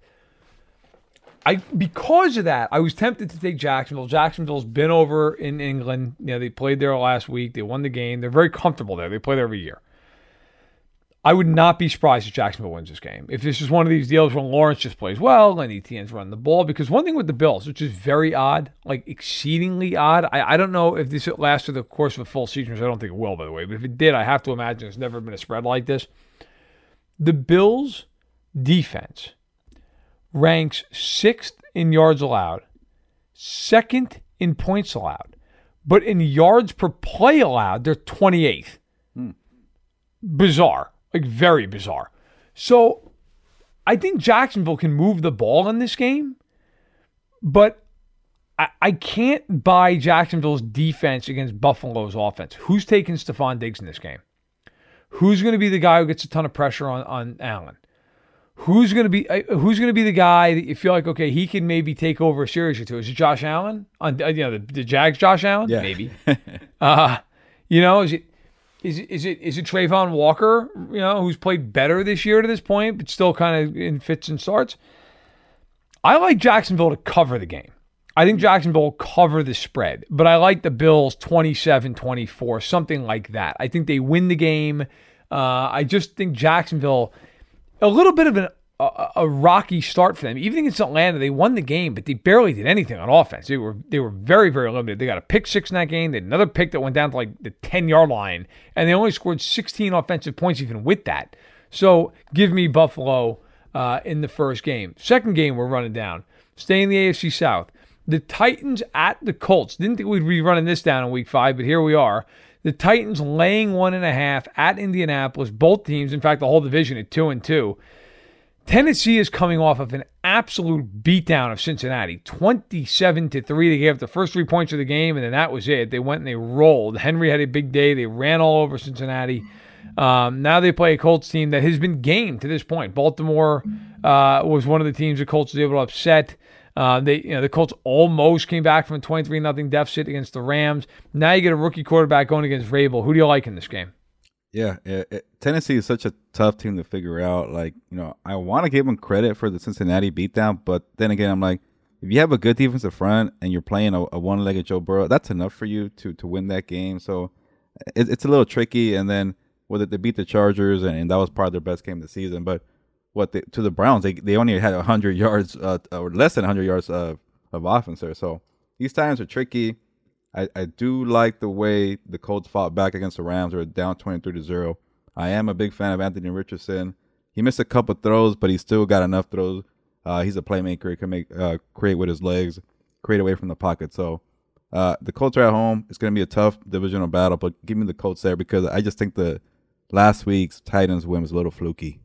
Because of that, I was tempted to take Jacksonville. Jacksonville's been over in England. You know, they played there last week. They won the game. They're very comfortable there. They play there every year. I would not be surprised if Jacksonville wins this game. If this is one of these deals where Lawrence just plays well and Etienne's running the ball. Because one thing with the Bills, which is very odd, like exceedingly odd, I don't know if this lasts through the course of a full season, which I don't think it will, by the way. But if it did, I have to imagine there's never been a spread like this. The Bills' defense ranks 6th in yards allowed, 2nd in points allowed. But in yards per play allowed, they're 28th. Bizarre. Like, very bizarre. So, I think Jacksonville can move the ball in this game, but I can't buy Jacksonville's defense against Buffalo's offense. Who's taking Stephon Diggs in this game? Who's going to be the guy who gets a ton of pressure on Allen? Who's going to be the guy that you feel like, okay, he can maybe take over a series or two? Is it Josh Allen? The Jags Josh Allen? Yeah. Maybe. Is it Trayvon Walker, who's played better this year to this point, but still kind of in fits and starts? I like Jacksonville to cover the game. I think Jacksonville will cover the spread, but I like the Bills 27-24, something like that. I think they win the game. I just think Jacksonville, a little bit of a rocky start for them. Even against Atlanta, they won the game, but they barely did anything on offense. They were very, very limited. They got a pick 6 in that game. They had another pick that went down to like the 10-yard line, and they only scored 16 offensive points even with that. So give me Buffalo in the first game. Second game we're running down. Stay in the AFC South. The Titans at the Colts. Didn't think we'd be running this down in Week 5, but here we are. The Titans laying 1.5 at Indianapolis. Both teams, in fact, the whole division at 2-2. Tennessee is coming off of an absolute beatdown of Cincinnati, 27-3. They gave up the first 3 points of the game, and then that was it. They went and they rolled. Henry had a big day. They ran all over Cincinnati. Now they play a Colts team that has been game to this point. Baltimore was one of the teams the Colts was able to upset. The Colts almost came back from a 23-0 deficit against the Rams. Now you get a rookie quarterback going against Vrabel. Who do you like in this game? Yeah, Tennessee is such a tough team to figure out. Like, I want to give them credit for the Cincinnati beatdown, but then again, I'm like, if you have a good defensive front and you're playing a one-legged Joe Burrow, that's enough for you to win that game. So it's a little tricky. And then they beat the Chargers, and that was probably their best game of the season. But to the Browns, they only had 100 yards or less than 100 yards of offense there. So these times are tricky. I do like the way the Colts fought back against the Rams. They were down 23-0. I am a big fan of Anthony Richardson. He missed a couple throws, but he still got enough throws. He's a playmaker. He can create with his legs, create away from the pocket. So the Colts are at home. It's going to be a tough divisional battle, but give me the Colts there because I just think the last week's Titans win was a little fluky.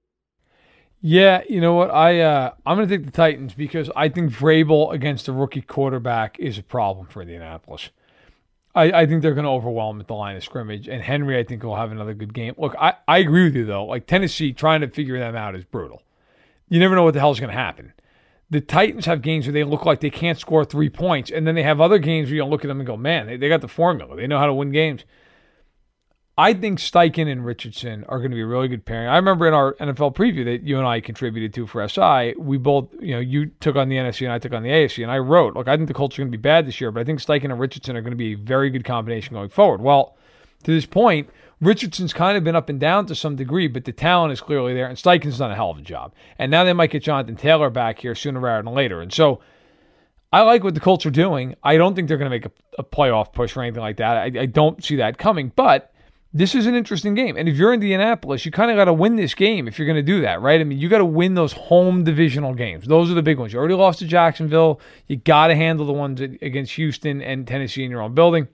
Yeah, you know what? I'm going to take the Titans because I think Vrabel against a rookie quarterback is a problem for Indianapolis. I think they're going to overwhelm at the line of scrimmage, and Henry I think will have another good game. Look, I agree with you, though. Like, Tennessee, trying to figure them out is brutal. You never know what the hell is going to happen. The Titans have games where they look like they can't score 3 points, and then they have other games where you look at them and go, man, they got the formula. They know how to win games. I think Steichen and Richardson are going to be a really good pairing. I remember in our NFL preview that you and I contributed to for SI, we both, you took on the NFC and I took on the AFC, and I wrote, look, I think the Colts are going to be bad this year, but I think Steichen and Richardson are going to be a very good combination going forward. Well, to this point, Richardson's kind of been up and down to some degree, but the talent is clearly there, and Steichen's done a hell of a job. And now they might get Jonathan Taylor back here sooner rather than later. And so I like what the Colts are doing. I don't think they're going to make a playoff push or anything like that. I don't see that coming, but this is an interesting game. And if you're Indianapolis, you kind of got to win this game if you're going to do that, right? I mean, you got to win those home divisional games. Those are the big ones. You already lost to Jacksonville. You got to handle the ones against Houston and Tennessee in your own building.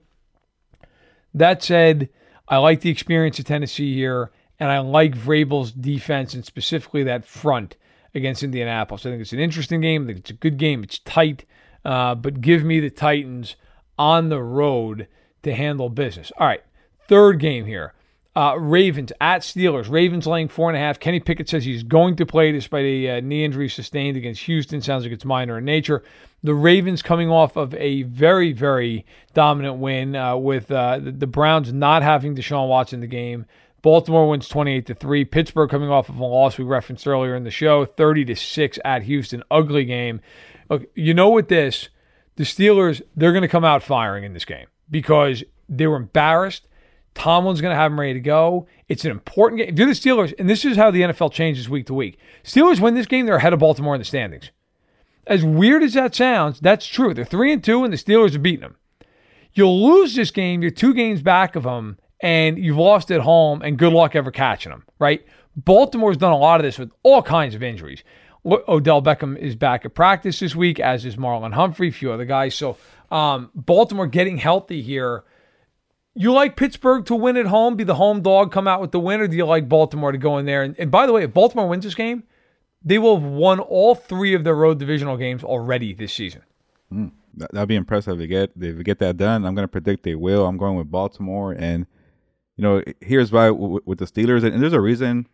That said, I like the experience of Tennessee here, and I like Vrabel's defense and specifically that front against Indianapolis. I think it's an interesting game. I think it's a good game. It's tight, but give me the Titans on the road to handle business. All right. Third game here. Ravens at Steelers. Ravens laying 4.5. Kenny Pickett says he's going to play despite a knee injury sustained against Houston. Sounds like it's minor in nature. The Ravens coming off of a very, very dominant win with the Browns not having Deshaun Watson in the game. Baltimore wins 28-3. Pittsburgh coming off of a loss we referenced earlier in the show, 30-6 at Houston. Ugly game. Look, with this, the Steelers, they're going to come out firing in this game because they were embarrassed. Tomlin's going to have them ready to go. It's an important game. If you're the Steelers, and this is how the NFL changes week to week. Steelers win this game, they're ahead of Baltimore in the standings. As weird as that sounds, that's true. They're 3-2, and the Steelers are beating them. You'll lose this game, you're 2 games back of them, and you've lost at home, and good luck ever catching them, right? Baltimore's done a lot of this with all kinds of injuries. Odell Beckham is back at practice this week, as is Marlon Humphrey, a few other guys. So Baltimore getting healthy here. You like Pittsburgh to win at home, be the home dog, come out with the win, or do you like Baltimore to go in there? And by the way, if Baltimore wins this game, they will have won all 3 of their road divisional games already this season. That'd be impressive if they get that done. I'm going to predict they will. I'm going with Baltimore. And, here's why with the Steelers. And there's a reason,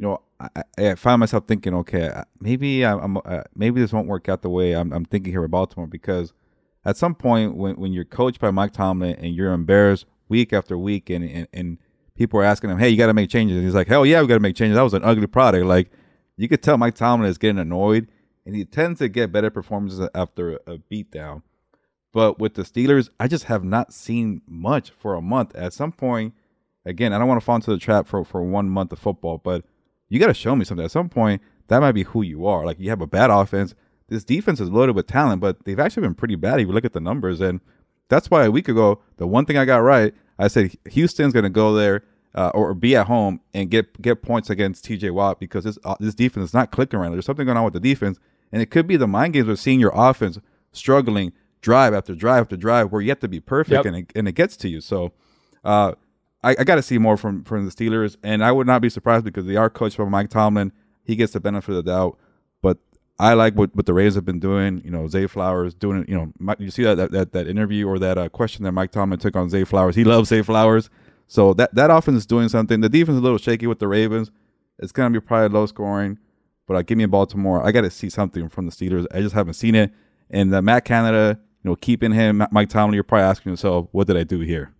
I find myself thinking, okay, maybe maybe this won't work out the way I'm thinking here with Baltimore, because at some point when you're coached by Mike Tomlin and you're embarrassed week after week, and people are asking him, hey, you got to make changes. And he's like, hell yeah, we got to make changes. That was an ugly product. Like, you could tell Mike Tomlin is getting annoyed, and he tends to get better performances after a beatdown. But with the Steelers, I just have not seen much for a month. At some point, again, I don't want to fall into the trap for 1 month of football, but you got to show me something. At some point, that might be who you are. Like, you have a bad offense. This defense is loaded with talent, but they've actually been pretty bad if you look at the numbers. And that's why a week ago, the one thing I got right, I said Houston's going to go there or be at home and get points against TJ Watt, because this defense is not clicking right now. There's something going on with the defense, and it could be the mind games of seeing your offense struggling drive after drive after drive where you have to be perfect, and it gets to you. So I got to see more from the Steelers, and I would not be surprised because they are coached by Mike Tomlin. He gets the benefit of the doubt, but I like what the Ravens have been doing. Zay Flowers doing it. You see that interview or that question that Mike Tomlin took on Zay Flowers. He loves Zay Flowers. So that offense is doing something. The defense is a little shaky with the Ravens. It's going to be probably low scoring, but give me Baltimore. I got to see something from the Steelers. I just haven't seen it. And Matt Canada, keeping him, Mike Tomlin, you're probably asking yourself, what did I do here?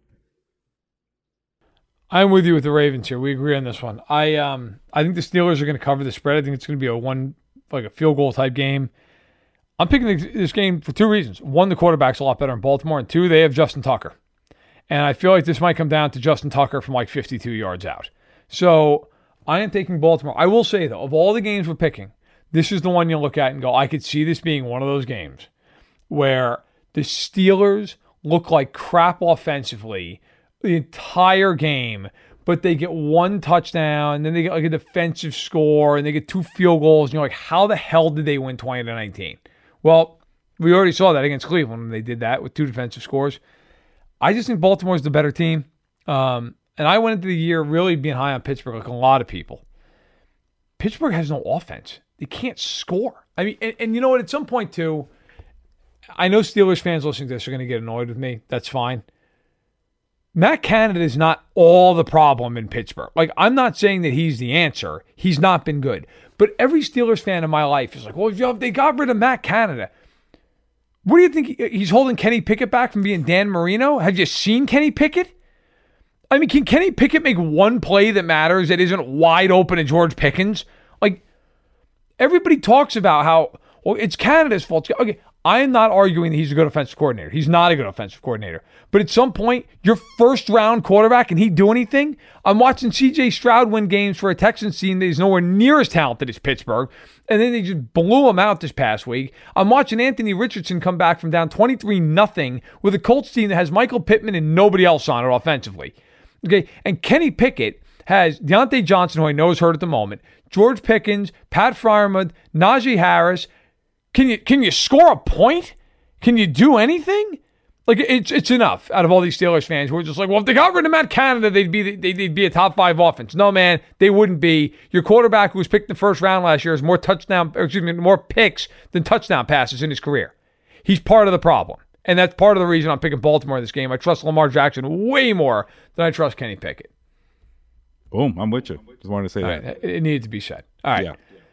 I'm with you with the Ravens here. We agree on this one. I think the Steelers are going to cover the spread. I think it's going to be a field goal type game. I'm picking this game for 2 reasons. 1, the quarterback's a lot better in Baltimore, and 2, they have Justin Tucker. And I feel like this might come down to Justin Tucker from 52 yards out. So I am taking Baltimore. I will say, though, of all the games we're picking, this is the one you look at and go, I could see this being one of those games where the Steelers look like crap offensively the entire game, but they get 1 touchdown, and then they get a defensive score, and they get 2 field goals, and you're like, how the hell did they win 20-19? Well, we already saw that against Cleveland when they did that with 2 defensive scores. I just think Baltimore's the better team. And I went into the year really being high on Pittsburgh, like a lot of people. Pittsburgh has no offense. They can't score. I mean, and you know what? At some point, too, I know Steelers fans listening to this are going to get annoyed with me. That's fine. Matt Canada is not all the problem in Pittsburgh. I'm not saying that he's the answer. He's not been good. But every Steelers fan in my life is like, well, they got rid of Matt Canada. What do you think? He's holding Kenny Pickett back from being Dan Marino? Have you seen Kenny Pickett? I mean, can Kenny Pickett make one play that matters that isn't wide open to George Pickens? Like, everybody talks about how, well, it's Canada's fault. Okay, I am not arguing that he's a good offensive coordinator. He's not a good offensive coordinator. But at some point, your first-round quarterback, can he do anything? I'm watching C.J. Stroud win games for a Texans team that is nowhere near as talented as Pittsburgh, and then they just blew him out this past week. I'm watching Anthony Richardson come back from down 23-0 with a Colts team that has Michael Pittman and nobody else on it offensively. Okay, and Kenny Pickett has Deontay Johnson, who I know is hurt at the moment, George Pickens, Pat Freiermuth, Najee Harris. Can you score a point? Can you do anything? Like, it's enough out of all these Steelers fans who are just like, well, if they got rid of Matt Canada, they'd be a top 5 offense. No, man, they wouldn't be. Your quarterback who was picked in the first round last year has more picks than touchdown passes in his career. He's part of the problem. And that's part of the reason I'm picking Baltimore in this game. I trust Lamar Jackson way more than I trust Kenny Pickett. Boom, I'm with you. Just wanted to say that. Right, it needed to be said. All right. Yeah.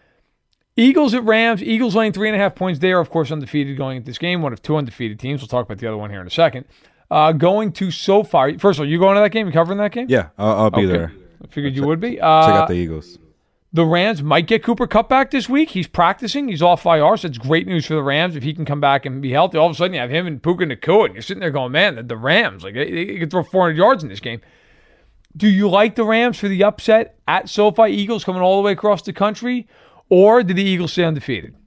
Eagles at Rams. Eagles laying 3.5 points. They are, of course, undefeated going into this game. One of 2 undefeated teams. We'll talk about the other one here in a second. Going to SoFi. First of all, you going to that game? You covering that game? Yeah, I'll be there. I figured you would be. Check out the Eagles. The Rams might get Cooper Kupp back this week. He's practicing. He's off IR, so it's great news for the Rams if he can come back and be healthy. All of a sudden, you have him and Puka Nacua, and you're sitting there going, man, the Rams, like they could throw 400 yards in this game. Do you like the Rams for the upset at SoFi? Eagles coming all the way across the country? Or did the Eagles stay undefeated?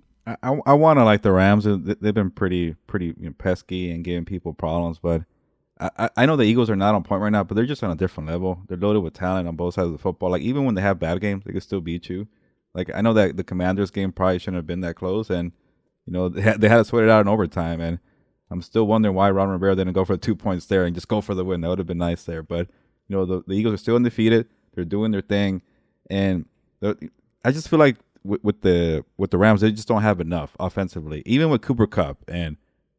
I want to like the Rams. They've been pretty pesky and giving people problems. But I know the Eagles are not on point right now, but they're just on a different level. They're loaded with talent on both sides of the football. Like, even when they have bad games, they can still beat you. Like, I know that the Commanders game probably shouldn't have been that close. And, they had to sweat it out in overtime. And I'm still wondering why Ron Rivera didn't go for the 2 points there and just go for the win. That would have been nice there. But, the Eagles are still undefeated. They're doing their thing. And I just feel like with the Rams, they just don't have enough offensively. Even with Cooper Kupp and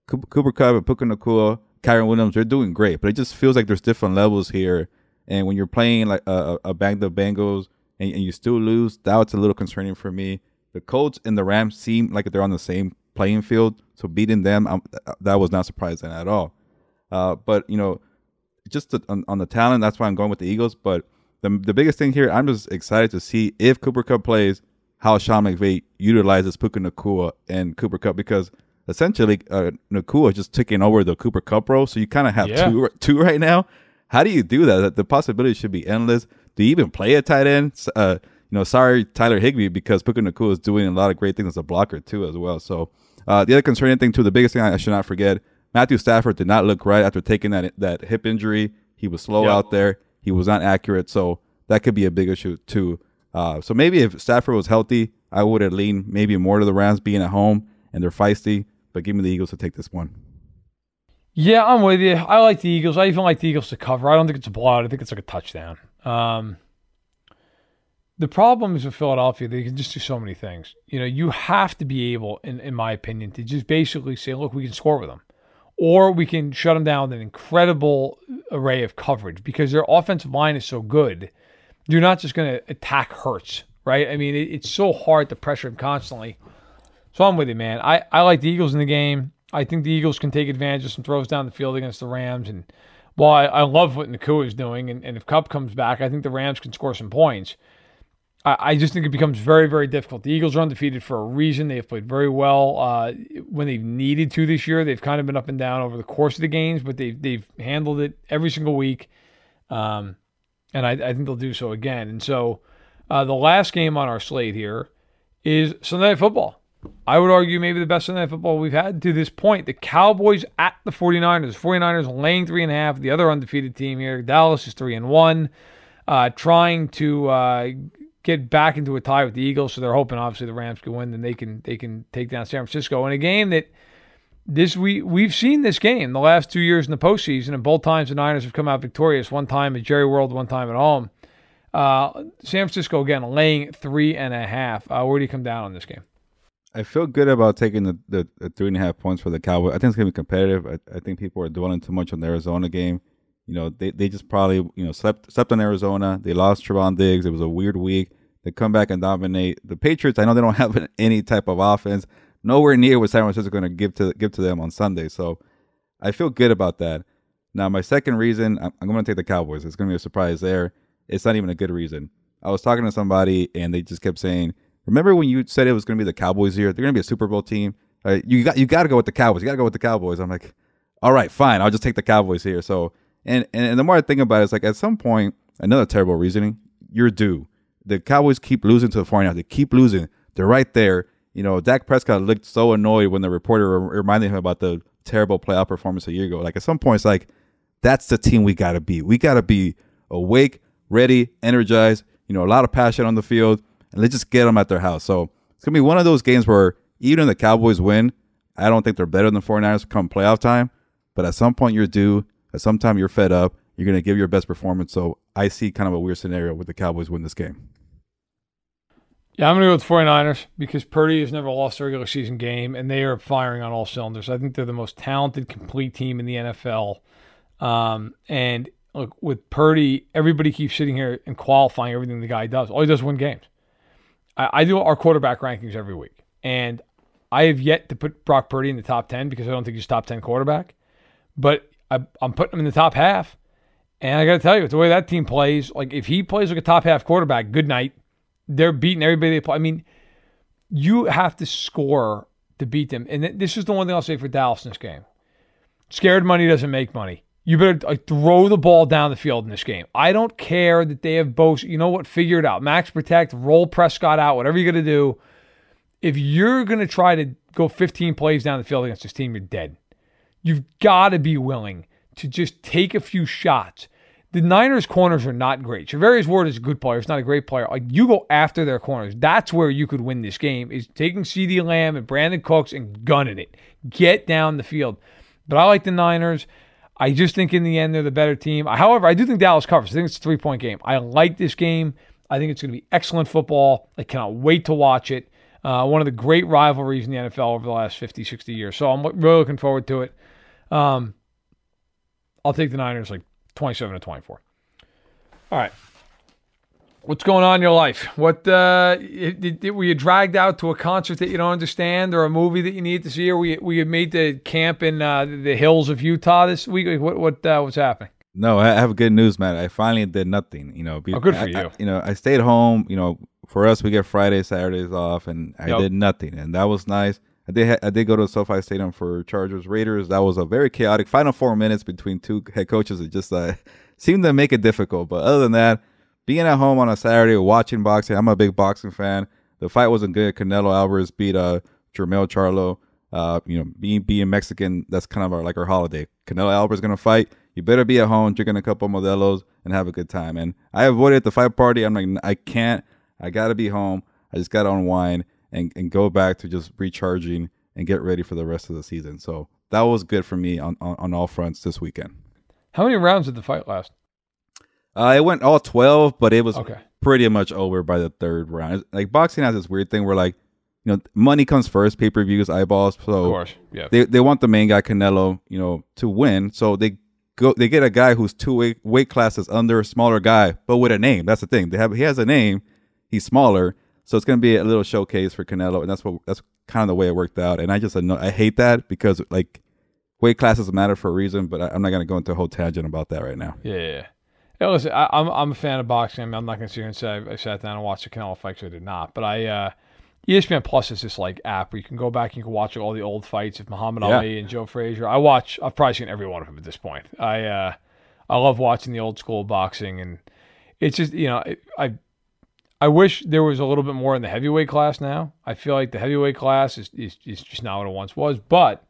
Puka Nacua, Kyron Williams, they're doing great. But it just feels like there's different levels here. And when you're playing like a banged up Bengals and you still lose, that's a little concerning for me. The Colts and the Rams seem like they're on the same playing field. So beating them, that was not surprising at all. But just on the talent, that's why I'm going with the Eagles. But the biggest thing here, I'm just excited to see if Cooper Kupp plays, how Sean McVay utilizes Puka Nacua and Cooper Kupp, because essentially Nacua is just taking over the Cooper Kupp role. So you kind of have two right now. How do you do that? The possibilities should be endless. Do you even play a tight end? Sorry, Tyler Higbee, because Puka Nacua is doing a lot of great things as a blocker too as well. So the other concerning thing too, the biggest thing I should not forget, Matthew Stafford did not look right after taking that hip injury. He was slow out there. He was not accurate. So that could be a big issue too. So maybe if Stafford was healthy, I would have leaned maybe more to the Rams being at home and they're feisty, but give me the Eagles to take this one. Yeah, I'm with you. I like the Eagles. I even like the Eagles to cover. I don't think it's a blowout. I think it's like a touchdown. The problem is with Philadelphia, they can just do so many things. You have to be able, in my opinion, to just basically say, look, we can score with them. Or we can shut them down with an incredible array of coverage because their offensive line is so good. You're not just going to attack Hurts, right? I mean, it's so hard to pressure him constantly. So I'm with you, man. I like the Eagles in the game. I think the Eagles can take advantage of some throws down the field against the Rams. And while I love what Nacua is doing, and if Kupp comes back, I think the Rams can score some points. I just think it becomes very, very difficult. The Eagles are undefeated for a reason. They have played very well when they've needed to this year. They've kind of been up and down over the course of the games, but they've handled it every single week. And I think they'll do so again. And so the last game on our slate here is Sunday Night Football. I would argue maybe the best Sunday Night Football we've had to this point. The Cowboys at the 49ers. 49ers laying 3.5. The other undefeated team here, Dallas, is 3-1. Trying to get back into a tie with the Eagles, so they're hoping obviously the Rams can win, then they can take down San Francisco in a game that we've seen this game the last 2 years in the postseason, and both times the Niners have come out victorious. One time at Jerry World, one time at home. San Francisco again laying 3.5. Where do you come down on this game? I feel good about taking the 3.5 points for the Cowboys. I think it's gonna be competitive. I think people are dwelling too much on the Arizona game. They just probably, slept on Arizona. They lost Trevon Diggs. It was a weird week. They come back and dominate. The Patriots, I know they don't have any type of offense. Nowhere near what San Francisco is going to give to them on Sunday. So I feel good about that. Now, my second reason, I'm going to take the Cowboys. It's going to be a surprise there. It's not even a good reason. I was talking to somebody, and they just kept saying, remember when you said it was going to be the Cowboys here? They're going to be a Super Bowl team. You got to go with the Cowboys. You got to go with the Cowboys. I'm like, all right, fine. I'll just take the Cowboys here. So, and the more I think about it, it's like at some point, another terrible reasoning, you're due. The Cowboys keep losing to the 49ers. They keep losing. They're right there. You know, Dak Prescott looked so annoyed when the reporter reminded him about the terrible playoff performance a year ago. Like at some point, it's like, that's the team we got to be. We got to be awake, ready, energized, you know, a lot of passion on the field, and let's just get them at their house. So it's going to be one of those games where even if the Cowboys win, I don't think they're better than the 49ers come playoff time. But at some point, you're due. At some time, you're fed up. You're going to give your best performance. So I see kind of a weird scenario with the Cowboys win this game. Yeah, I'm going to go with the 49ers because Purdy has never lost a regular season game, and they are firing on all cylinders. I think they're the most talented, complete team in the NFL. And look, with Purdy, everybody keeps sitting here and qualifying everything the guy does. All he does is win games. I do our quarterback rankings every week, and I have yet to put Brock Purdy in the top 10 because I don't think he's top 10 quarterback. But I'm putting him in the top half, and I got to tell you, it's the way that team plays. Like if he plays like a top half quarterback, good night. They're beating everybody they play. I mean, you have to score to beat them. And this is the one thing I'll say for Dallas in this game. Scared money doesn't make money. You better throw the ball down the field in this game. I don't care that they have Bosa. You know what? Figure it out. Max protect, roll Prescott out, whatever you're going to do. If you're going to try to go 15 plays down the field against this team, you're dead. You've got to be willing to just take a few shots. The Niners' corners are not great. Charvarius Ward is a good player. He's not a great player. Like you go after their corners. That's where you could win this game, is taking CeeDee Lamb and Brandon Cooks and gunning it. Get down the field. But I like the Niners. I just think in the end they're the better team. However, I do think Dallas covers. I think it's a 3-point game. I like this game. I think it's going to be excellent football. I cannot wait to watch it. One of the great rivalries in the NFL over the last 50, 60 years. So I'm really looking forward to it. I'll take the Niners like 27-24. All right. What's going on in your life? What were you dragged out to a concert that you don't understand, or a movie that you need to see, or we made the camp in the hills of Utah this week? Like, what's happening? No, I have good news, man. I finally did nothing. You know, good for you. I stayed home. You know, for us, we get Fridays, Saturdays off, and I did nothing, and that was nice. I did go to SoFi Stadium for Chargers Raiders. That was a very chaotic final 4 minutes between two head coaches. It just seemed to make it difficult. But other than that, being at home on a Saturday watching boxing, I'm a big boxing fan. The fight wasn't good. Canelo Alvarez beat Jermell Charlo. Being Mexican, that's kind of our holiday. Canelo Alvarez is gonna fight. You better be at home drinking a couple Modelos and have a good time. And I avoided the fight party. I'm like, I can't. I gotta be home. I just gotta unwind and go back to just recharging and get ready for the rest of the season. So that was good for me on all fronts this weekend. How many rounds did the fight last? It went all 12, but it was okay. Pretty much over by the third round. Like boxing has this weird thing where money comes first, pay-per-views, eyeballs. So of course, yeah. They want the main guy, Canelo, to win. So they get a guy who's two weight classes under a smaller guy, but with a name. That's the thing. He has a name. He's smaller. So it's going to be a little showcase for Canelo, and that's kind of the way it worked out. And I hate that because weight classes matter for a reason, but I'm not going to go into a whole tangent about that right now. Yeah. Hey, listen, I'm a fan of boxing. I mean, I'm not going to sit here and say I sat down and watched the Canelo fight, because I did not. But ESPN Plus is this app where you can go back and you can watch all the old fights of Muhammad Ali and Joe Frazier. I've probably seen every one of them at this point. I love watching the old school boxing, and it's just I wish there was a little bit more in the heavyweight class now. I feel like the heavyweight class is just not what it once was. But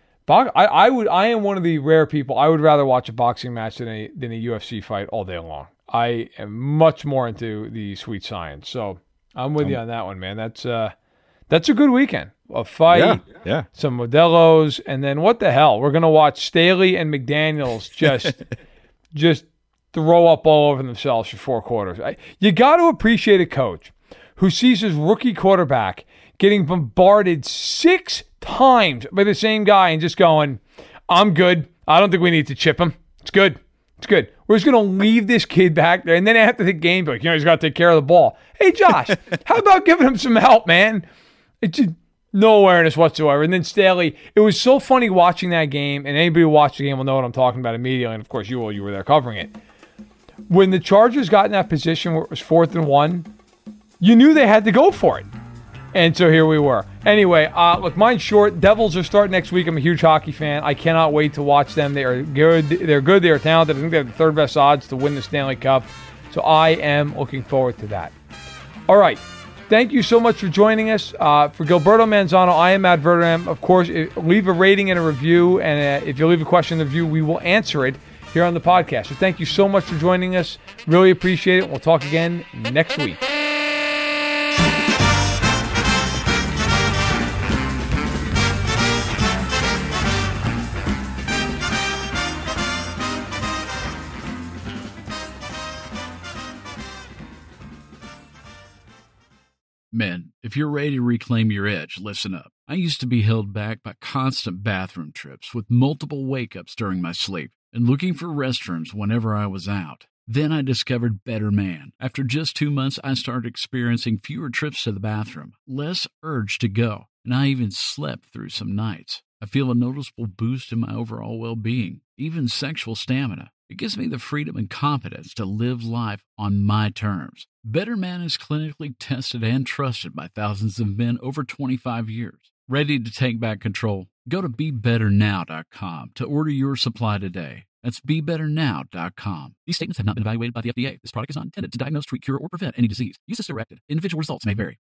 I am one of the rare people. I would rather watch a boxing match than a UFC fight all day long. I am much more into the sweet science. So I'm with you on that one, man. That's a good weekend. A fight, some Modelos, and then what the hell? We're gonna watch Staley and McDaniels just throw up all over themselves for 4 quarters. You got to appreciate a coach who sees his rookie quarterback getting bombarded 6 times by the same guy and just going, I'm good. I don't think we need to chip him. It's good. It's good. We're just going to leave this kid back there. And then after the game, he's got to take care of the ball. Hey, Josh, how about giving him some help, man? No awareness whatsoever. And then Staley, it was so funny watching that game, and anybody who watched the game will know what I'm talking about immediately. And of course, you were there covering it. When the Chargers got in that position where it was 4th and 1, you knew they had to go for it. And so here we were. Anyway, look, mine's short. Devils are starting next week. I'm a huge hockey fan. I cannot wait to watch them. They are good. They're good. They are talented. I think they have the 3rd best odds to win the Stanley Cup. So I am looking forward to that. All right. Thank you so much for joining us. For Gilberto Manzano, I am Matt Verderame. Of course, leave a rating and a review. And if you leave a question in the review, we will answer it here on the podcast. So thank you so much for joining us. Really appreciate it. We'll talk again next week. Men, if you're ready to reclaim your edge, listen up. I used to be held back by constant bathroom trips with multiple wake-ups during my sleep and looking for restrooms whenever I was out. Then I discovered Better Man. After just 2 months, I started experiencing fewer trips to the bathroom, less urge to go, and I even slept through some nights. I feel a noticeable boost in my overall well-being, even sexual stamina. It gives me the freedom and confidence to live life on my terms. Better Man is clinically tested and trusted by thousands of men over 25 years. Ready to take back control? Go to BeBetterNow.com to order your supply today. That's BeBetterNow.com. These statements have not been evaluated by the FDA. This product is not intended to diagnose, treat, cure, or prevent any disease. Use as directed. Individual results may vary.